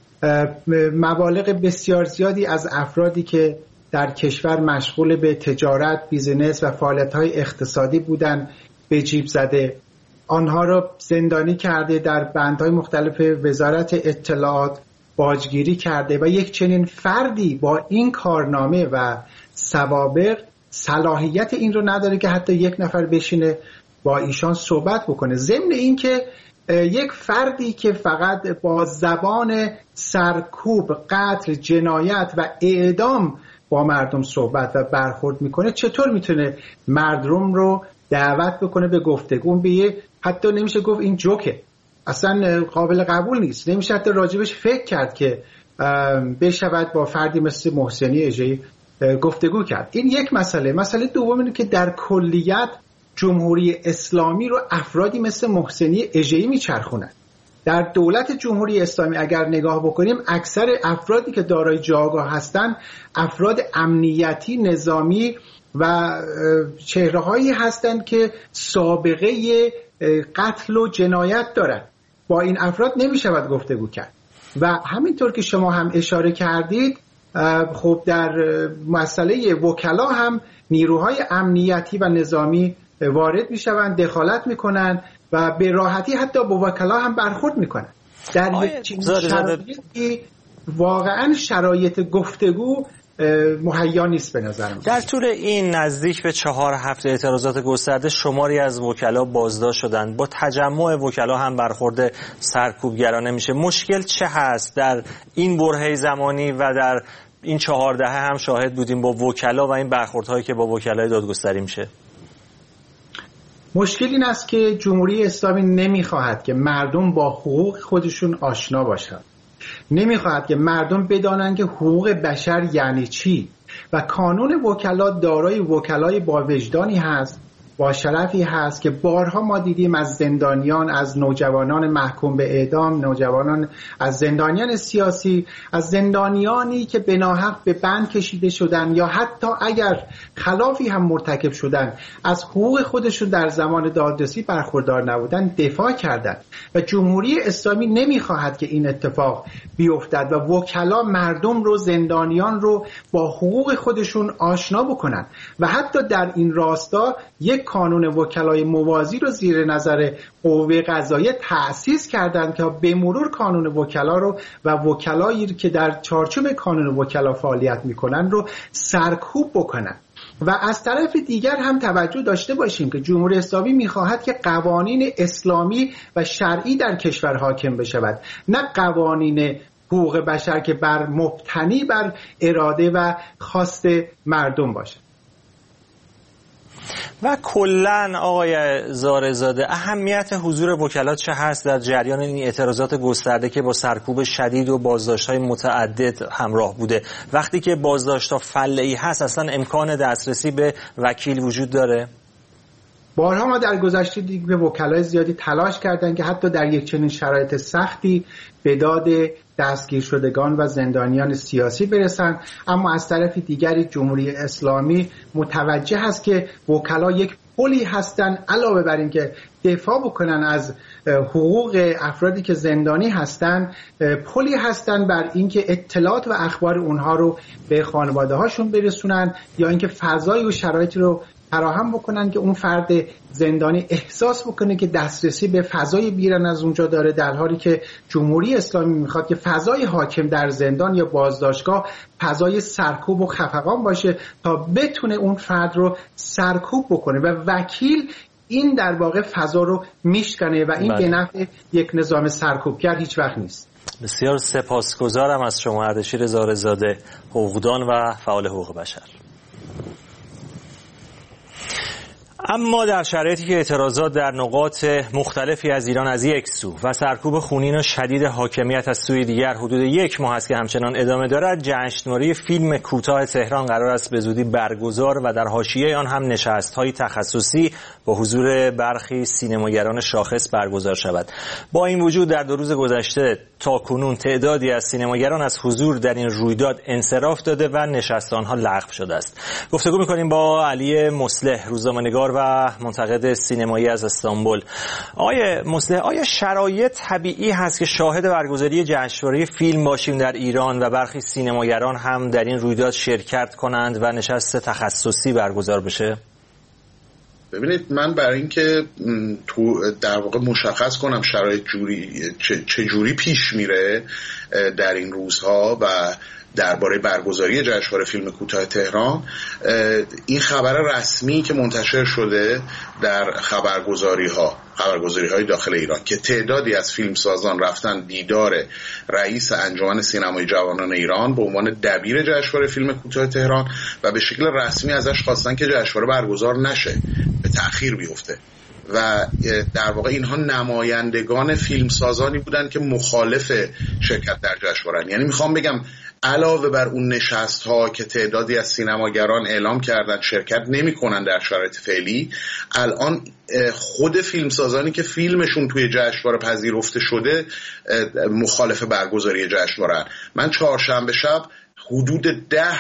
S10: مبالغ بسیار زیادی از افرادی که در کشور مشغول به تجارت، بیزینس و فعالیت‌های اقتصادی بودند به جیب زده. آنها را زندانی کرده، در بندهای مختلف وزارت اطلاعات باجگیری کرده و یک چنین فردی با این کارنامه و سوابق صلاحیت این رو نداره که حتی یک نفر بشینه با ایشان صحبت بکنه. ضمن این که یک فردی که فقط با زبان سرکوب، قتل، جنایت و اعدام با مردم صحبت و برخورد میکنه، چطور میتونه مردم رو دعوت بکنه به گفتگو؟ به یه حتی نمیشه گفت این جوکه، اصلا قابل قبول نیست. نمیشه حتی راجبش فکر کرد که بشود با فردی مثل محسنی اژه‌ای گفتگو کرد. این یک مسئله. مسئله دوم اینه که در کلیت جمهوری اسلامی رو افرادی مثل محسنی اژه‌ای میچرخونن. در دولت جمهوری اسلامی اگر نگاه بکنیم، اکثر افرادی که دارای جایگاه هستن افراد امنیتی، نظامی و چهره‌هایی هستند که سابقه قتل و جنایت دارن. با این افراد نمیشود گفتگو کرد. و همینطور که شما هم اشاره کردید، خب در مسئله وکلا هم نیروهای امنیتی و نظامی وارد میشوند، دخالت میکنن و به راحتی حتی با وکلا هم برخورد میکنن. در یک شرایطی واقعا شرایط گفتگو مهیا نیست به نظر من.
S1: در طول این نزدیک به چهار هفته اعتراضات گسترده شماری از وکلا بازداشت شدند. با تجمع وکلا هم برخورد سرکوبگرانه میشه. مشکل چه هست در این برهه زمانی و در این چهار دهه هم شاهد بودیم با وکلا و این برخوردهایی که با وکلای دادگستری میشه؟
S10: مشکل این است که جمهوری اسلامی نمیخواهد که مردم با حقوق خودشون آشنا باشند. نمیخواهد که مردم بدانند که حقوق بشر یعنی چی و کانون وکلا دارای وکلای با وجدانی هست، با شرفی هست که بارها ما دیدیم از زندانیان، از نوجوانان محکوم به اعدام، نوجوانان از زندانیان سیاسی، از زندانیانی که به ناحق به بند کشیده شدن یا حتی اگر خلافی هم مرتکب شدن از حقوق خودشون در زمان دادرسی برخوردار نبودن دفاع کردند و جمهوری اسلامی نمیخواهد که این اتفاق بیفتد و وکلا مردم رو، زندانیان رو با حقوق خودشون آشنا بکنن و حتی در این راستا یک کانون وکلای موازی رو زیر نظر قوه قضاییه تأسیس کردند که به مرور کانون وکلا رو و وکلایی که در چارچوب کانون وکلا فعالیت میکنن رو سرکوب بکنن. و از طرف دیگر هم توجه داشته باشیم که جمهوری اسلامی میخواهد که قوانین اسلامی و شرعی در کشور حاکم بشود، نه قوانین حقوق بشر که بر مبتنی بر اراده و خواست مردم باشه.
S1: و کلن آقای زارعزاده اهمیت حضور وکلا چه هست در جریان این اعتراضات گسترده که با سرکوب شدید و بازداشت‌های متعدد همراه بوده؟ وقتی که بازداشت‌ها فله‌ای هست اصلا امکان دسترسی به وکیل وجود داره؟
S10: بارها ما در گذشته دیگه به وکلای زیادی تلاش کردن که حتی در یک چنین شرایط سختی به داد دستگیر شدگان و زندانیان سیاسی برسن، اما از طرف دیگری جمهوری اسلامی متوجه است که وکلا یک پلی هستن علاوه بر این که دفاع بکنن از حقوق افرادی که زندانی هستن، پلی هستن بر اینکه اطلاعات و اخبار اونها رو به خانواده هاشون برسونن یا اینکه فضای و شرایطی رو فراهم بکنن که اون فرد زندانی احساس بکنه که دسترسی به فضای بیرون از اونجا داره، در حالی که جمهوری اسلامی میخواد که فضای حاکم در زندان یا بازداشتگاه فضای سرکوب و خفقان باشه تا بتونه اون فرد رو سرکوب بکنه و وکیل این در واقع فضا رو میشکنه و این به نفع یک نظام سرکوبگر هیچ وقت نیست.
S1: بسیار سپاسگزارم از شما اردشیر زارعزاده، حقوقدان و فعال حقوق بشر. اما در شرایطی که اعتراضات در نقاط مختلفی از ایران از یک سو و سرکوب خونین و شدید حاکمیت از سوی دیگر حدود یک ماه است که همچنان ادامه دارد، جشنواره فیلم کوتاه تهران قرار است به زودی برگزار و در حاشیه آن هم نشست‌های تخصصی با حضور برخی سینماگران شاخص برگزار شود. با این وجود در دو روز گذشته تاکنون تعدادی از سینماگران از حضور در این رویداد انصراف داده و نشست آنها لغو شده است. گفتگو می‌کنیم با علی مصلح، روزنامه‌نگار و منتقد سینمایی از استانبول. آقای مصلح، آیا شرایط طبیعی هست که شاهد برگزاری جشنواره فیلم باشیم در ایران و برخی سینماگران هم در این رویداد شرکت کنند و نشست تخصصی برگزار بشه؟
S11: ببینید، من برای اینکه تو در واقع مشخص کنم شرایط جوری چه جوری پیش میره در این روزها و درباره برگزاری جشنواره فیلم کوتاه تهران، این خبر رسمی که منتشر شده در خبرگزاری ها خبرگزاری های داخل ایران که تعدادی از فیلمسازان رفتن دیدار رئیس انجمن سینمای جوانان ایران به عنوان دبیر جشنواره فیلم کوتاه تهران و به شکل رسمی ازش خواستن که جشنواره برگزار نشه، به تأخیر بیفته. و در واقع اینها نمایندگان فیلمسازانی بودن که مخالف شرکت در جشنواره. یعنی میخوام بگم علاوه بر اون نشست ها که تعدادی از سینماگران اعلام کردن شرکت نمی کنن در شرایط فعلی، الان خود فیلمسازانی که فیلمشون توی جشنواره پذیرفته شده مخالف برگزاری جشنواره. من چهارشنبه شب حدود ده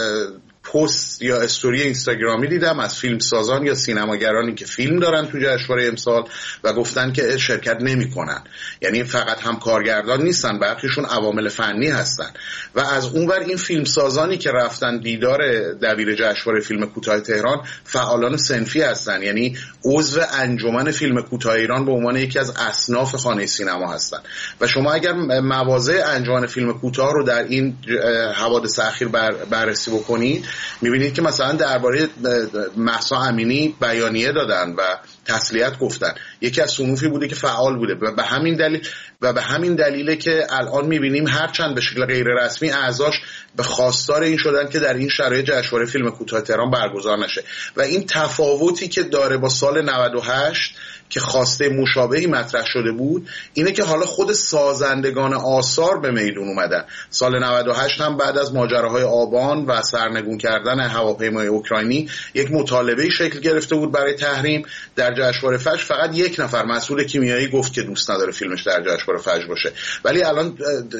S11: پست یا استوری اینستاگرامی دیدم از فیلمسازان یا سینماگرانی که فیلم دارن تو جشنواره امسال و گفتن که شرکت نمی‌کنن. یعنی فقط هم کارگردان نیستن، برخیشون عوامل فنی هستن. و از اونور این فیلمسازانی که رفتن دیدار دبیر جشنواره فیلم کوتاه تهران فعالان صنفی هستن، یعنی عضو انجمن فیلم کوتاه ایران به عنوان یکی از اصناف خانه سینما هستن. و شما اگر مواضع انجمن فیلم کوتاه رو در این حوادث اخیر بر بررسی بکنید، میبینید که مثلا درباره مهسا امینی بیانیه دادن و تسلیت گفتن. یکی از صنوفی بوده که فعال بوده و به همین دلیل و به همین دلیله که الان میبینیم هرچند به شکل غیر رسمی اعضاش به خواستار این شدن که در این شرایط جشنواره فیلم کوتاه تهران برگزار نشه. و این تفاوتی که داره با سال نود و هشت که خواسته مشابهی مطرح شده بود اینه که حالا خود سازندگان آثار به میدون اومدن. سال نود و هشت هم بعد از ماجراهای آبان و سرنگون کردن هواپیمای اوکراینی یک مطالبه شکل گرفته بود برای تحریم. در جشنواره فجر فقط یک نفر مسئول کیمیایی گفت که دوست نداره فیلمش در جشنواره فجر باشه. ولی الان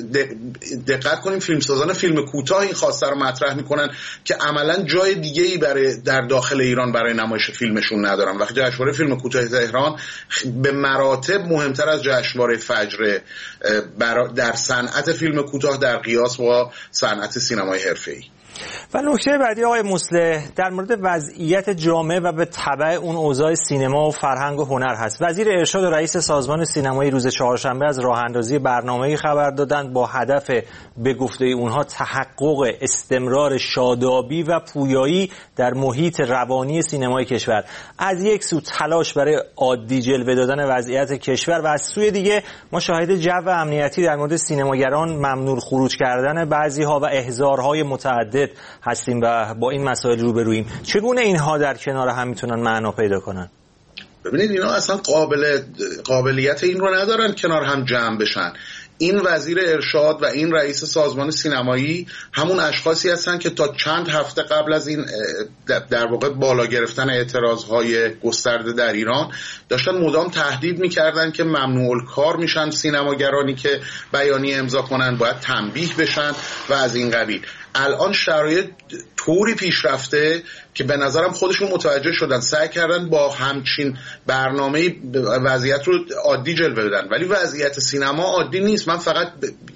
S11: دقت کنیم فیلمسازان فیلم کوتاه این خواسته رو مطرح میکنن که عملا جای دیگه‌ای برای در داخل ایران برای نمایش فیلمشون ندارن. وقتی جشنواره فیلم کوتاه تهران به مراتب مهمتر از جشنواره فجر در صنعت فیلم کوتاه در قیاس با صنعت سینمای حرفه‌ای.
S1: و نکته بعدی آقای مصلح در مورد وضعیت جامعه و به تبع اون اوضاع سینما و فرهنگ و هنر هست. وزیر ارشاد و رئیس سازمان سینمایی روز چهارشنبه از راه اندازی برنامه‌ای خبر دادند با هدف به گفته اونها تحقق استمرار شادابی و پویایی در محیط روانی سینمای کشور. از یک سو تلاش برای عادی جلوه دادن وضعیت کشور و از سوی دیگه ما شاهد جو امنیتی در مورد سینماگران ممنوع خروج کردن بعضی‌ها و احضارهای متعدد هستیم و با این مسائل روبرویم. چگونه اینها در کنار هم میتونن معنا پیدا کنن؟
S11: ببینید اینا اصلا قابل قابلیت این رو ندارن کنار هم جمع بشن. این وزیر ارشاد و این رئیس سازمان سینمایی همون اشخاصی هستن که تا چند هفته قبل از این در واقع بالا گرفتن اعتراضهای گسترده در ایران داشتن مدام تهدید میکردن که ممنوع الکار میشن سینماگرانی که بیانیه امضا کنن، باید تنبیه بشن و از این قبیل. الان شرایط طوری پیش رفته که به نظرم خودشون متوجه شدن، سعی کردن با همچین برنامه وضعیت رو عادی جلوه بدن، ولی وضعیت سینما عادی نیست. من فقط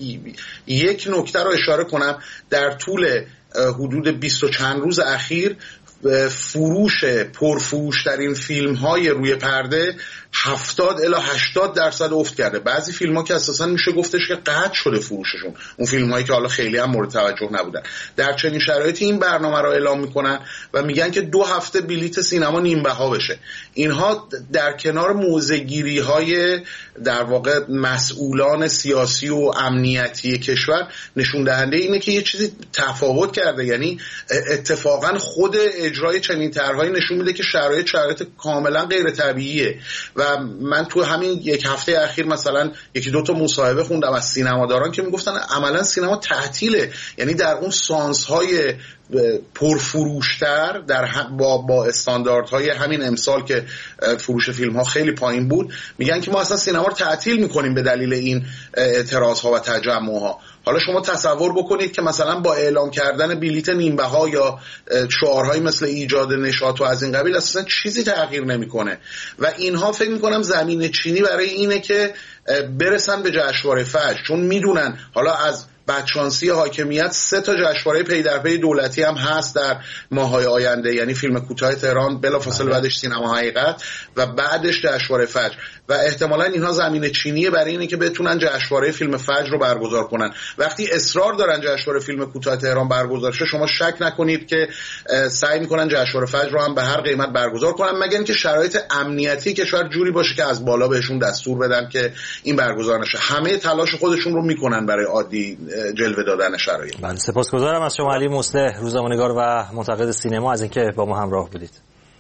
S11: یک نکته رو اشاره کنم. در طول حدود بیست و چند روز اخیر فروش پرفروش ترین فیلم های روی پرده هفتاد الی هشتاد درصد افت کرده. بعضی فیلم ها که اساسا میشه گفتش که قطع شده فروششون، اون فیلم هایی که حالا خیلی هم مورد توجه نبودن. در چنین شرایطی این برنامه رو اعلام میکنن و میگن که دو هفته بلیت سینما نیم بها بشه. اینها در کنار موضع‌گیری های در واقع مسئولان سیاسی و امنیتی کشور نشون دهنده اینه که یه چیزی تفاوت کرده. یعنی اتفاقا خود اجرای چنین طرحهایی نشون میده که شرایط شرایط کاملا غیر طبیعیه. و من تو همین یک هفته اخیر مثلا یکی دو تا مصاحبه خوندم از سینماداران که میگفتن عملا سینما تعطیله، یعنی در اون سانس‌های پرفروشتر در با با استانداردهای همین امسال که فروش فیلم ها خیلی پایین بود، میگن که ما اصلا سینما رو تعطیل میکنیم به دلیل این اعتراض ها و تجمع ها. حالا شما تصور بکنید که مثلا با اعلام کردن بلیت نیمبها یا شعارهایی مثل ایجاد نشاط و از این قبیل اصلا چیزی تغییر نمیکنه و اینها فکر میکنم زمین چینی برای اینه که برسن به جشنواره فجر، چون میدونن حالا از بدشانسی حاکمیت سه تا جشنواره پی در پی دولتی هم هست در ماه‌های آینده، یعنی فیلم کوتاه تهران، بلافاصله بعدش سینما حقیقت و بعدش جشنواره فجر و احتمالاً اینها زمین چینیه برای اینه که بتونن جشنواره فیلم فجر رو برگزار کنن. وقتی اصرار دارن جشنواره فیلم کوتاه تهران برگزار شه، شما شک نکنید که سعی میکنن جشنواره فجر رو هم به هر قیمت برگزار کنن، مگر اینکه شرایط امنیتی کشور جوری باشه که از بالا بهشون دستور بدن که این برگزار نشه. همه تلاش خودشون رو میکنن برای عادی جلوه دادن شرایط.
S1: بله، سپاسگزارم از شما علی مصلح، روزنامه‌نگار و منتقد سینما، از اینکه با ما همراه بودید.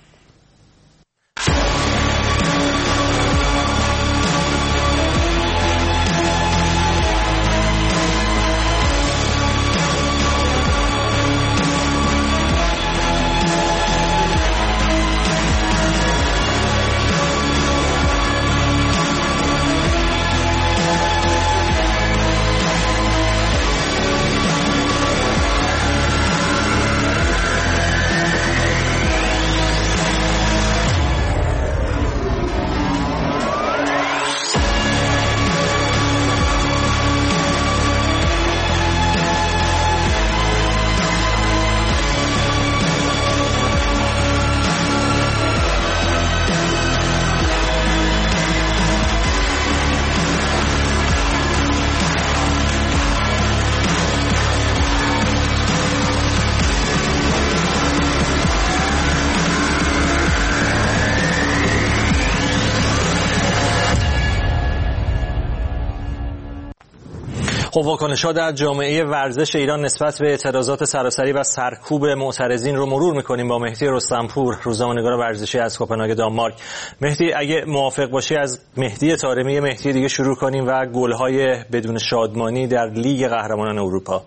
S1: خب واکنش‌ها در جامعه ورزش ایران نسبت به اعتراضات سراسری و سرکوب معترضین رو مرور می‌کنیم با مهدی رستمپور، روزنامه‌نگار ورزشی از کوپنهاگ دانمارک. مهدی، اگه موافق باشی از مهدی طارمی مهدی دیگه شروع کنیم و گل‌های بدون شادمانی در لیگ قهرمانان اروپا.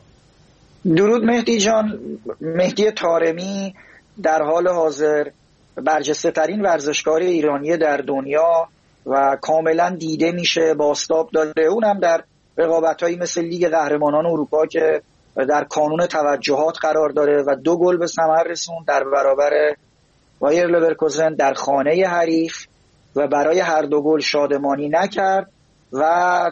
S12: درود مهدی جان. مهدی طارمی در حال حاضر برجسته‌ترین ورزشکار ایرانی در دنیا و کاملا دیده میشه، بازتاب داره، اونم در رقابت‌هایی مثل لیگ قهرمانان اروپا که در کانون توجهات قرار داره و دو گل به ثمر رسوند در برابر بایر لورکوزن در خانه حریف و برای هر دو گل شادمانی نکرد و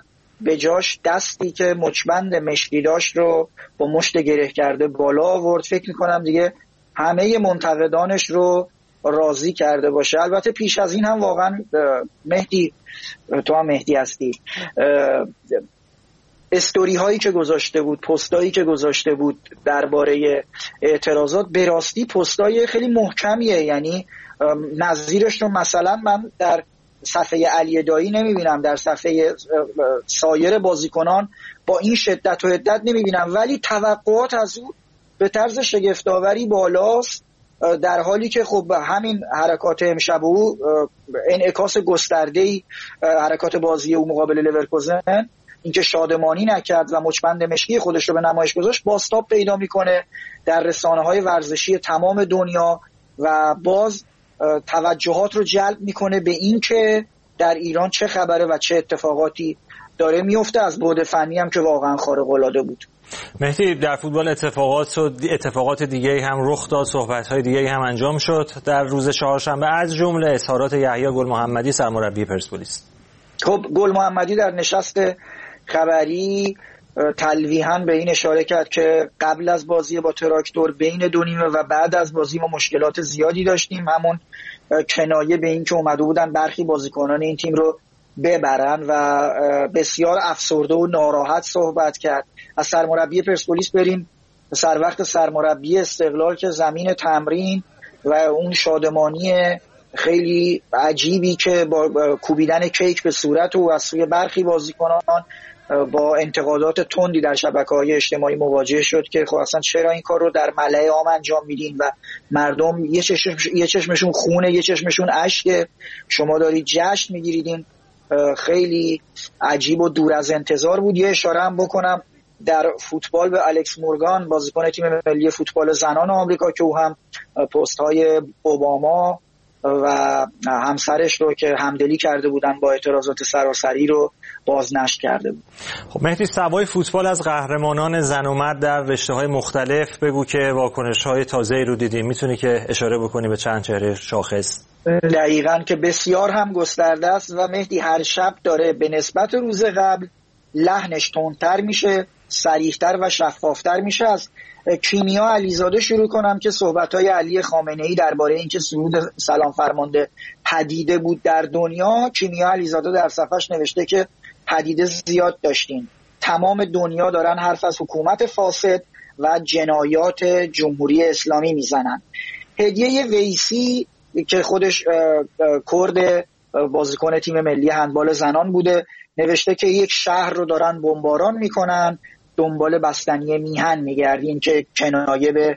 S12: به جاش دستی که مچبند مشکی داشت رو با مشت گره کرده بالا آورد. فکر می‌کنم دیگه همه منتقدانش رو راضی کرده باشه. البته پیش از این هم واقعا مهدی، تو هم مهدی هستی، استوری هایی که گذاشته بود، پستایی که گذاشته بود درباره اعتراضات، به راستی پستای خیلی محکمیه، یعنی نظیرش رو مثلا من در صفحه علی دایی نمیبینم، در صفحه سایر بازیکنان با این شدت و حدت نمیبینم، ولی توقعات از او به طرز شگفت‌آوری بالاست، در حالی که خب همین حرکات امشب او انعکاس گسترده‌ای حرکات بازی او مقابل لورکوزن، اینکه شادمانی نکرد و مچبند مشکی خودش رو به نمایش گذاشت، بازتاب پیدا میکنه در رسانه‌های ورزشی تمام دنیا و باز توجهات رو جلب میکنه به این که در ایران چه خبره و چه اتفاقاتی داره میفته، از بعد فنی هم که واقعا خارق‌العاده بود.
S1: مهدی، در فوتبال اتفاقات و اتفاقات دیگه هم رخ داد، صحبت‌های دیگه هم انجام شد در روز چهارشنبه، از جمله اظهارات یحیی گل محمدی سرمربی پرسپولیس.
S12: خب گل محمدی در نشست خبری تلویحاً به این اشاره کرد که قبل از بازی با تراکتور بین دو نیمه و بعد از بازی ما مشکلات زیادی داشتیم، همون کنایه به این که اومده بودن برخی بازیکنان این تیم رو ببرن و بسیار افسرده و ناراحت صحبت کرد. از سرمربی پرسپولیس بریم سر وقت سرمربی استقلال که زمین تمرین و اون شادمانی خیلی عجیبی که با کوبیدن کیک به صورت و از سوی برخی بازیکنان با انتقادات تندی در شبکه‌های اجتماعی مواجه شد که خب اصلا چرا این کار رو در ملأ عام انجام میدین و مردم یه چشم یه چشمشون خونه یه چشمشون اشک، شما دارید جشن میگیریدین. خیلی عجیب و دور از انتظار بود. یه اشاره هم بکنم در فوتبال به الکس مورگان، بازیکن تیم ملی فوتبال زنان آمریکا که او هم پست های اوباما و همسرش رو که همدلی کرده بودن با اعتراضات سراسری رو بازنشر کرده بود.
S1: خب مهدی، سوای فوتبال از قهرمانان زن و مرد در رشته‌های مختلف بگو که واکنش‌های تازه‌ای رو دیدیم. میتونی که اشاره بکنی به چند چهره شاخص؟
S12: دقیقاً که بسیار هم گسترده است و مهدی هر شب داره به نسبت روز قبل لحنش تندتر میشه، صریح‌تر و شفاف‌تر میشه. از کیمیا علیزاده شروع کنم که صحبت‌های علی خامنه‌ای درباره اینکه سرود سلام فرمانده پدیده بود در دنیا، کیمیا علیزاده در صفحش نوشته که پدیده زیاد داشتیم، تمام دنیا دارن حرف از حکومت فاسد و جنایات جمهوری اسلامی میزنن. هدیه ویسی که خودش کرد بازیکن تیم ملی هندبال زنان بوده نوشته که یک شهر رو دارن بمباران میکنن، دنبال بستنی میهن میگردیم که کنایه به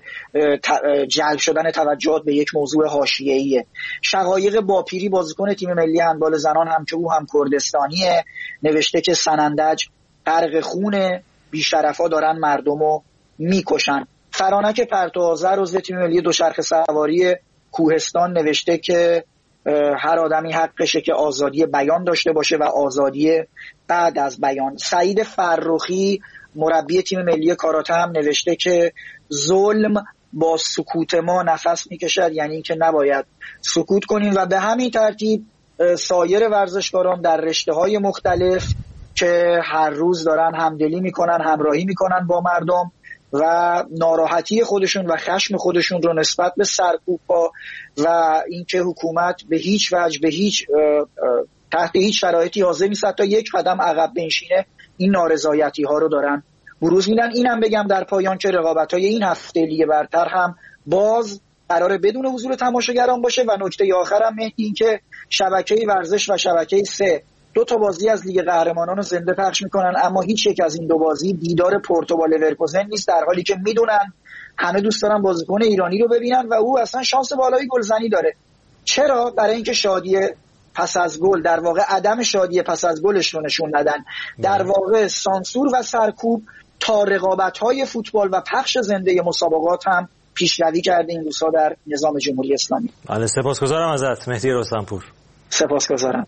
S12: جلب شدن توجهات به یک موضوع حاشیه‌ایه. شقایق باپیری بازیکن تیم ملی هندبال زنان هم که او هم کردستانیه نوشته که سنندج غرق خونه، بیشرفا دارن مردمو میکشن. فرانک پرتوآذر عضو تیم ملی دوچرخه سواری کوهستان نوشته که هر آدمی حقشه که آزادی بیان داشته باشه و آزادی بعد از بیان. سعید فرخی مربی تیم ملی کاراته هم نوشته که ظلم با سکوت ما نفس میکشد، یعنی که نباید سکوت کنیم. و به همین ترتیب سایر ورزشکاران در رشته‌های مختلف که هر روز دارن همدلی میکنن، همراهی میکنن با مردم و ناراحتی خودشون و خشم خودشون رو نسبت به سرکوب‌ها و اینکه حکومت به هیچ وجه به هیچ تحت هیچ شرایطی حاضر نیست تا یک قدم عقب بنشینه، این نارضایتی ها رو دارن بروز میدن. اینم بگم در پایان که رقابت‌های این هفته لیگ برتر هم باز قراره بدون حضور تماشاگران باشه و نکته آخرم این که شبکه ورزش و شبکه سه دو تا بازی از لیگ قهرمانان رو زنده پخش میکنن، اما هیچ یک از این دو بازی دیدار پورتو با لورکوزن نیست، در حالی که میدونن همه دوست دارن بازیکن ایرانی رو ببینن و او اصلا شانس بالایی گلزنی داره. چرا؟ برای اینکه شادی پس از گل، در واقع عدم شادی پس از گلش رو نشون ندن. در واقع سانسور و سرکوب تا رقابت‌های فوتبال و پخش زنده مسابقات هم پیشروی کرده این روزها در نظام جمهوری اسلامی.
S1: بله، سپاسگزارم ازت مهدی رستمپور.
S12: سپاسگزارم.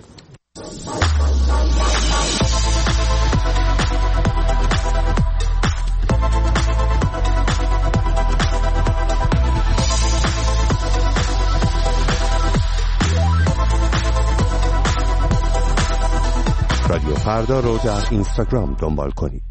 S13: رادیو فردا رو در اینستاگرام دنبال کنید.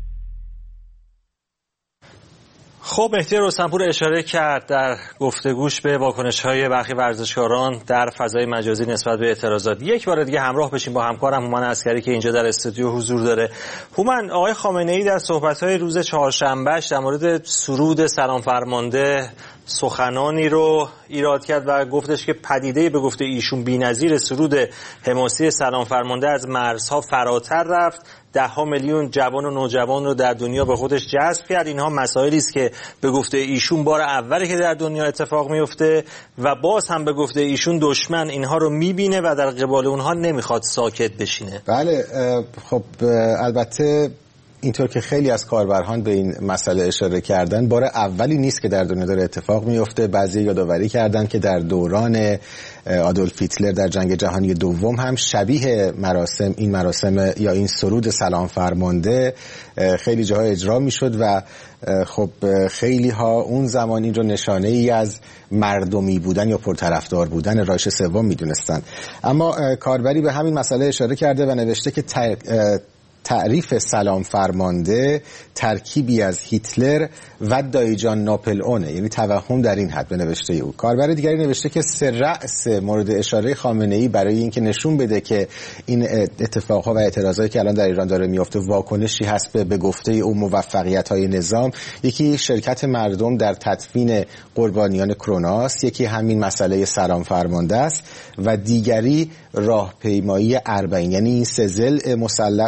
S1: خب مهدی رستمپور اشاره کرد در گفتگوش به واکنش‌های برخی ورزشکاران در فضای مجازی نسبت به اعتراضات. یک بار دیگه همراه بشیم با همکارم هومن عسکری که اینجا در استودیو حضور داره. هومن، آقای خامنه‌ای در صحبت‌های روز چهارشنبهش در مورد سرود سلام فرمانده سخنانی رو ایراد کرد و گفتش که پدیده به گفته ایشون بی‌نظیر سرود حماسی سلام فرمانده از مرزها فراتر رفت، ده ها میلیون جوان و نوجوان رو در دنیا به خودش جذب کرد. اینها مسائلی است که به گفته ایشون بار اوله که در دنیا اتفاق میفته و باز هم به گفته ایشون دشمن اینها رو میبینه و در قبال اونها نمیخواد ساکت بشینه.
S7: بله، خب البته اینطور که خیلی از کاربران به این مسئله اشاره کردن، بار اولی نیست که در دنیا داره اتفاق میفته. بعضی یادآوری کردن که در دوران آدولف هیتلر در جنگ جهانی دوم هم شبیه مراسم این مراسم یا این سرود سلام فرمانده خیلی جاها اجرا میشد و خب خیلی ها اون زمان این رو نشانه ای از مردمی بودن یا پرطرفدار بودن رایش سوم میدونستن. اما کاربری به همین مسئله اشاره کرده و نوشته که تعریف سلام فرمانده ترکیبی از هیتلر و دایجان ناپلئونه، یعنی توهم در این حد به نوشته او. کاربر دیگری نوشته که سر رأس مورد اشاره خامنه‌ای برای اینکه نشون بده که این اتفاقها و اعتراضاتی که الان در ایران داره میفته واکنشی هست به گفته او موفقیت‌های نظام، یکی شرکت مردم در تدفین قربانیان کروناس، یکی همین مسئله سلام فرمانده است و دیگری راهپیمایی اربعین، یعنی این سه ضلع مثلث رو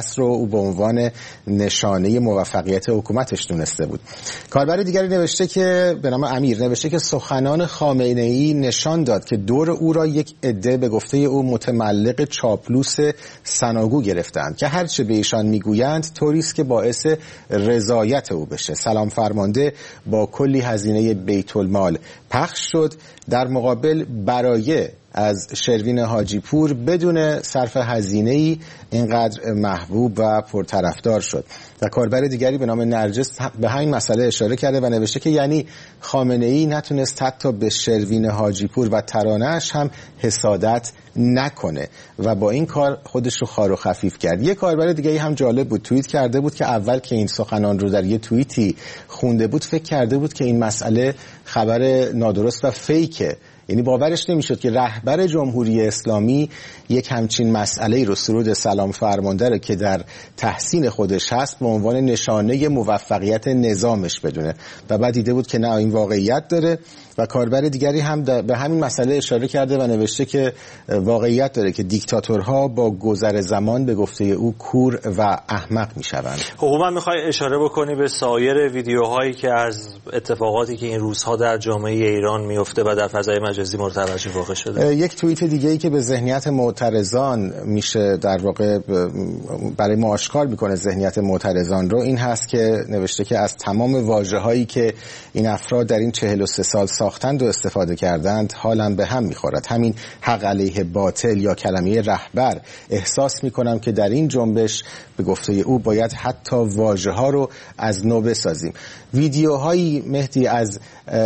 S7: او به عنوان نشانه موفقیت حکومتش دونسته بود. کاربر دیگری نوشته که به نام امیر نوشته که سخنان خامنه‌ای نشان داد که دور او را یک عده به گفته او متملق چاپلوس سناگو گرفتند که هرچه به ایشان میگویند طوری است که باعث رضایت او بشه. سلام فرمانده با کلی هزینه بیت المال پخش شد، در مقابل برای از شروین حاجی پور بدون صرف هزینه‌ای اینقدر محبوب و پرطرفدار شد. و کاربر دیگری به نام نرجس به همین مسئله اشاره کرده و نوشته که یعنی خامنه‌ای نتونست حتی به شروین حاجی پور و ترانه‌اش هم حسادت نکنه و با این کار خودش رو خار و خفیف کرد. یک کاربر دیگه هم جالب بود، توییت کرده بود که اول که این سخنان رو در یه توییتی خونده بود فکر کرده بود که این مسئله خبر نادرست و فیکه، یعنی باورش نمیشد که رهبر جمهوری اسلامی یک همچین مسئله رو سرود سلام فرمانده رو که در تحسین خودش هست به عنوان نشانه موفقیت نظامش بدونه و بعد دیده بود که نه این واقعیت داره. و کاربر دیگری هم به همین مسئله اشاره کرده و نوشته که واقعیت داره که دیکتاتورها با گذر زمان به گفته او کور و احمق میشوند.
S1: حقوقا میخوای اشاره بکنی به سایر ویدیوهایی که از اتفاقاتی که این روزها در جامعه ایران میفته و در فضای مجازی متوجه واقع شده؟
S7: یک توییت دیگه ای که به ذهنیت معترضان میشه در واقع برای ما آشکار میکنه ذهنیت معترضان رو، این هست که نوشته که از تمام واژه‌هایی که این افراد در این چهل و سه سال ساختند و استفاده کردند حالم به هم میخورد. همین حق علیه باطل یا کلمه رهبر، احساس میکنم که در این جنبش به گفته او باید حتی واژه‌ها رو از نو بسازیم. ویدیوهایی مهدی از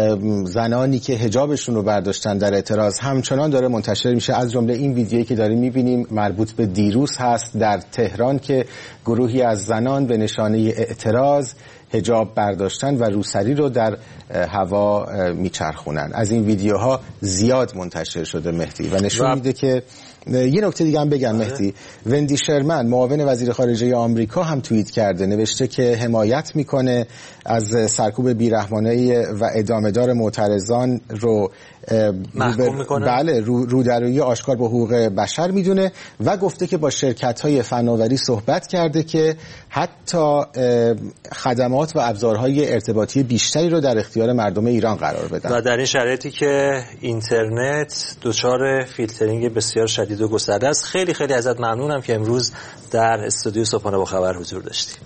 S7: زنانی که حجابشون رو برداشتن در اعتراض همچنان داره منتشر میشه، از جمله این ویدیویی که داریم میبینیم مربوط به دیروز هست در تهران که گروهی از زنان به نشانه اعتراض حجاب برداشتن و روسری رو در هوا میچرخونن. از این ویدیوها زیاد منتشر شده مهدی و نشون میده که یه نکته دیگه هم بگم مهدی، وندی شرمن معاون وزیر خارجه آمریکا هم توییت کرده، نوشته که حمایت میکنه از سرکوب بیرحمانه و ادامه‌دار معترضان رو
S1: محکوم میکنه.
S7: بله رو رودرویی آشکار به حقوق بشر میدونه و گفته که با شرکت‌های فناوری صحبت کرده که حتی خدمات و ابزارهای ارتباطی بیشتری رو در اختیار مردم ایران قرار بدن
S1: و در این شرایطی که اینترنت دچار فیلترینگ بسیار شدید و گسترده است. خیلی خیلی ازت ممنونم که امروز در استودیو صبحانه با خبر حضور داشتی.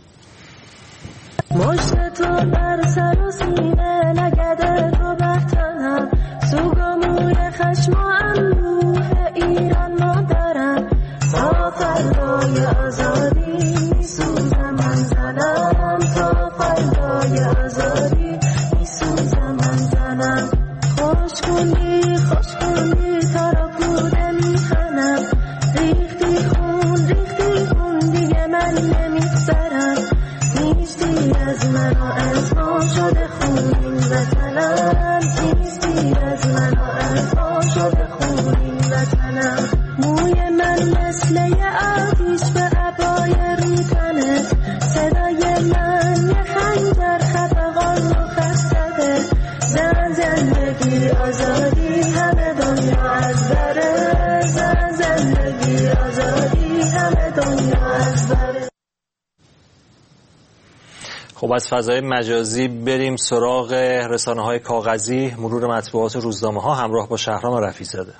S14: مشت تو بر سر و سینه نگده تو بحتنم سوگموی خشم و اندوه ایران مادرم تا فردای آزادی میسوزم من زنم تا فردای آزادی میسوزم من زنم خوش کندی خوش کندی تا را کوده میخنم ریختی خون ریختی خون دیگه من نمیگذرم نیستی از من و از ما شده خونین وطنم نیستی از من و از ما شده خونین وطنم موی من مثل یه آتیش به عبای روتنت صدای من یه خنجر خفقان رو خستده زن زندگی آزادی همه دنیا از بره زن زندگی آزادی همه دنیا از بره.
S1: خب از فضای مجازی بریم سراغ رسانه‌های کاغذی، مرور مطبوعات و روزنامه‌ها همراه با شهرام رفیع‌زاده.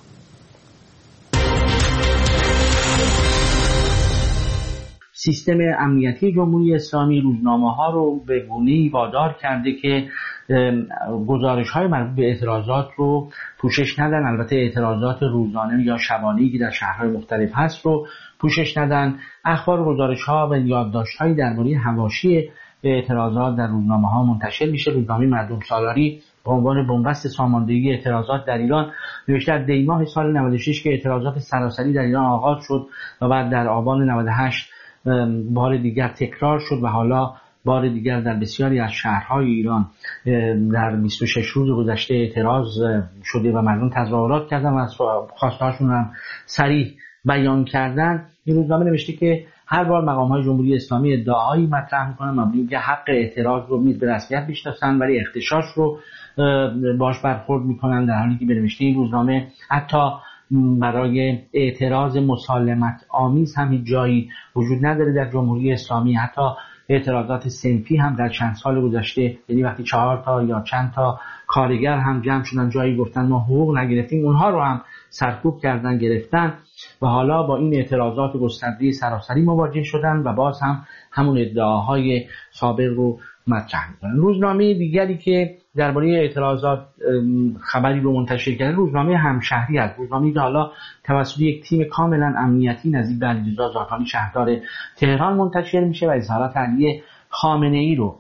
S15: سیستم امنیتی جمهوری اسلامی روزنامه‌ها رو به گونه‌ای وادار کرده که گزارش‌های مربوط به اعتراضات رو پوشش ندن، البته اعتراضات روزانه یا شبانه‌ای که در شهرهای مختلف هست رو پوشش ندن. اخبار گزارش‌ها و یادداشت‌هایی درباره حواشی اعتراضات در روزنامه‌ها منتشر میشه. روزنامه مردم سالاری به عنوان بنبست ساماندهی اعتراضات در ایران نوشته در دی ماه سال نود و شش که اعتراضات سراسری در ایران آغاز شد و بعد در آبان نود و هشت بار دیگر تکرار شد و حالا بار دیگر در بسیاری از شهرهای ایران در بیست و شش روز گذشته اعتراض شده و مردم تظاهرات کردن و از خواستهاشون هم صریح بیان کردن. این روزنامه نوشته که هر بار مقام‌های جمهوری اسلامی ادعاهایی مطرح می‌کنن مبنی بر حق اعتراض رو به رسمیت می‌شناسن ولی اختشاش رو باش برخورد می‌کنن، در حالی که به نوشته این روزنامه حتی برای اعتراض مسالمت آمیز هم هیچ جایی وجود نداره در جمهوری اسلامی. حتی اعتراضات صنفی هم در چند سال گذشته، یعنی وقتی چهار تا یا چند تا کارگر هم جمع شدن جایی گفتن ما حقوق نگرفتیم، اونها رو هم سرکوب کردن گرفتن و حالا با این اعتراضات گسترده سراسری مواجه شدن و باز هم همون ادعاهای سابق رو مطرح می‌کنن. روزنامه دیگری که درباره اعتراضات خبری رو منتشر کرده روزنامه همشهری است. روزنامه‌ای که حالا توسط یک تیم کاملا امنیتی نزدیک به علیرضا زاکانی شهردار تهران منتشر میشه و اظهارات علی خامنه‌ای رو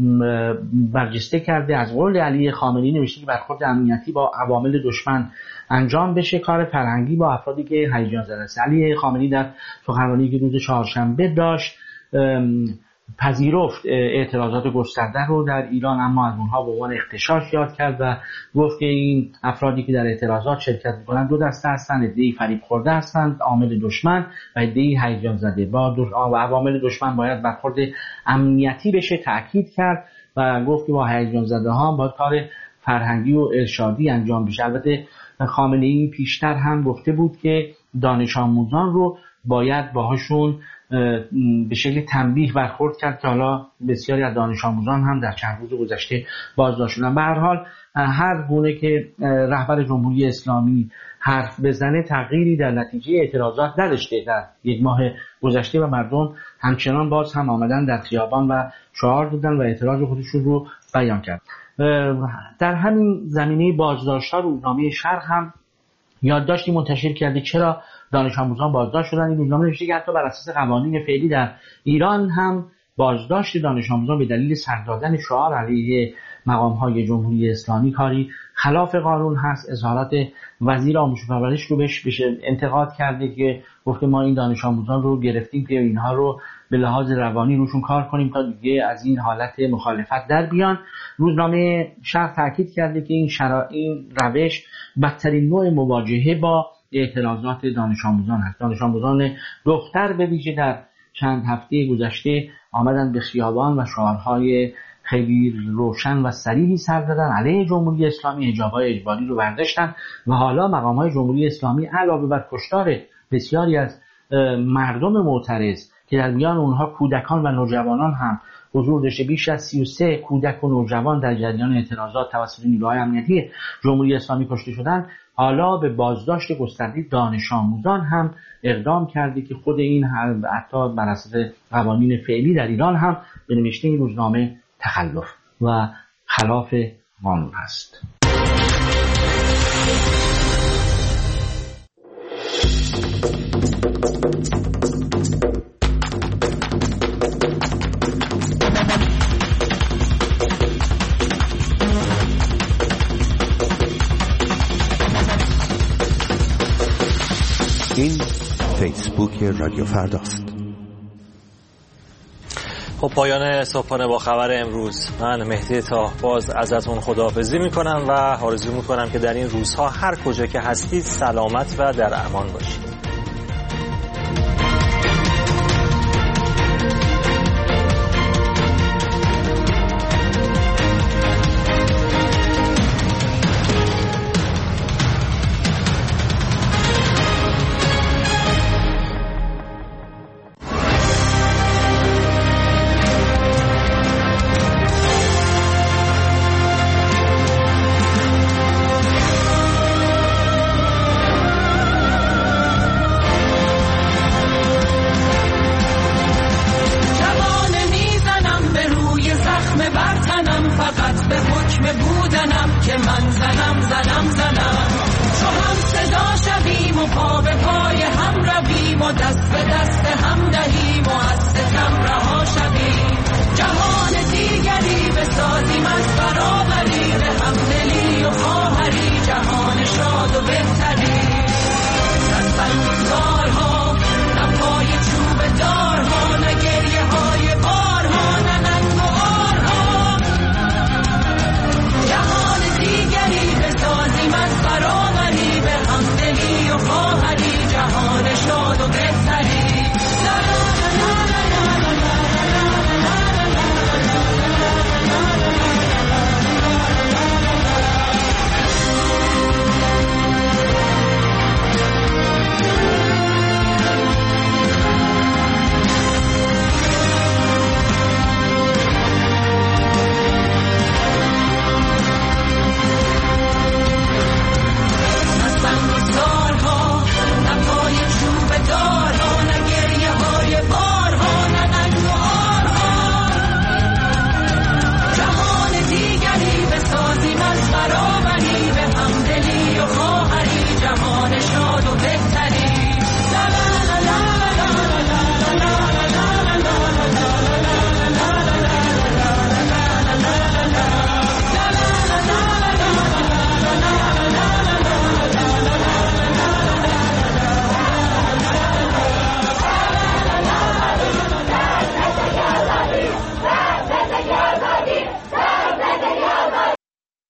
S15: برجسته کرده. از قول علی خامنه‌ای نوشته که برخورد امنیتی با عوامل دشمن انجام بشه، کار فرهنگی با افرادی که هیجان زده است. علی خامنه‌ای در سخنرانی که روز چهارشنبه داشت پذیرفت اعتراضات گسترده رو در ایران، اما از اونها به عنوان اغتشاش یاد کرد و گفت که این افرادی که در اعتراضات شرکت می‌کنند دو دسته هستند، عده‌ای فریب خورده هستند، عامل دشمن و عده‌ای هیجان زده. با عوامل دشمن باید برخورد امنیتی بشه تاکید کرد و گفت که با هیجان زده ها باید کار فرهنگی و ارشادی انجام بشه. البته خامنه‌ای پیشتر هم گفته بود که دانش آموزان رو باید باهاشون به شکل تنبیه برخورد کرد که حالا بسیاری از دانش آموزان هم در چند روز گذشته بازداشت شدن. به هر حال هر گونه که رهبر جمهوری اسلامی حرف بزنه تغییری در نتیجه اعتراضات نداشته در یک ماه گذشته و مردم همچنان باز هم آمدن در خیابان و شعار دادن و اعتراض خودشون رو بیان کرد. در همین زمینه بازداشت‌ها روزنامه شرق هم یادداشتی منتشر کرده چرا دانش آموزان بازداشت شدن. این روزنامه نوشته که حتی بر اساس قوانین فعلی در ایران هم بازداشت دانش آموزان به دلیل سر دادن شعار علیه مقام‌های جمهوری اسلامی کاری خلاف قانون هست. اظهارات وزیر آموزش و پرورش رو بهش بشه انتقاد کرده که گفته ما این دانش آموزان رو گرفتیم که اینها رو به لحاظ روانی روشون کار کنیم تا دیگه از این حالت مخالفت در بیان. روزنامه شرق تاکید کرده که این شرا... این روش بدترین نوع مواجهه با اعتراضات دانش آموزان هست. دانش آموزان دختر به ویژه در چند هفته گذشته آمدن به خیابان و شعارهای خیلی روشن و صریحی سر دادن علیه جمهوری اسلامی، حجاب‌های اجباری رو برداشتن و حالا مقام‌های جمهوری اسلامی علاوه بر کشتار بسیاری از مردم معترض که در میان اونها کودکان و نوجوانان هم حضور داشته، بیش از سی و سه کودک و نوجوان در جریان اعتراضات توسط نیروهای امنیتی جمهوری اسلامی کشته شدند، حالا به بازداشت گسترده دانش آموزان هم اقدام کرده که خود این حتی بر اساس قوانین فعلی در ایران هم به نوشته این روزنامه تخلف و خلاف قانون است.
S13: این فیسبوک رادیو فرداست.
S1: خب پایان صبحانه با خبر امروز. من مهدی طاهباز ازتون خداحافظی میکنم و آرزو میکنم که در این روزها هر کجا که هستید سلامت و در امان باشید.
S16: دست به دست هم دهیم و از ستم رها شویم. جهان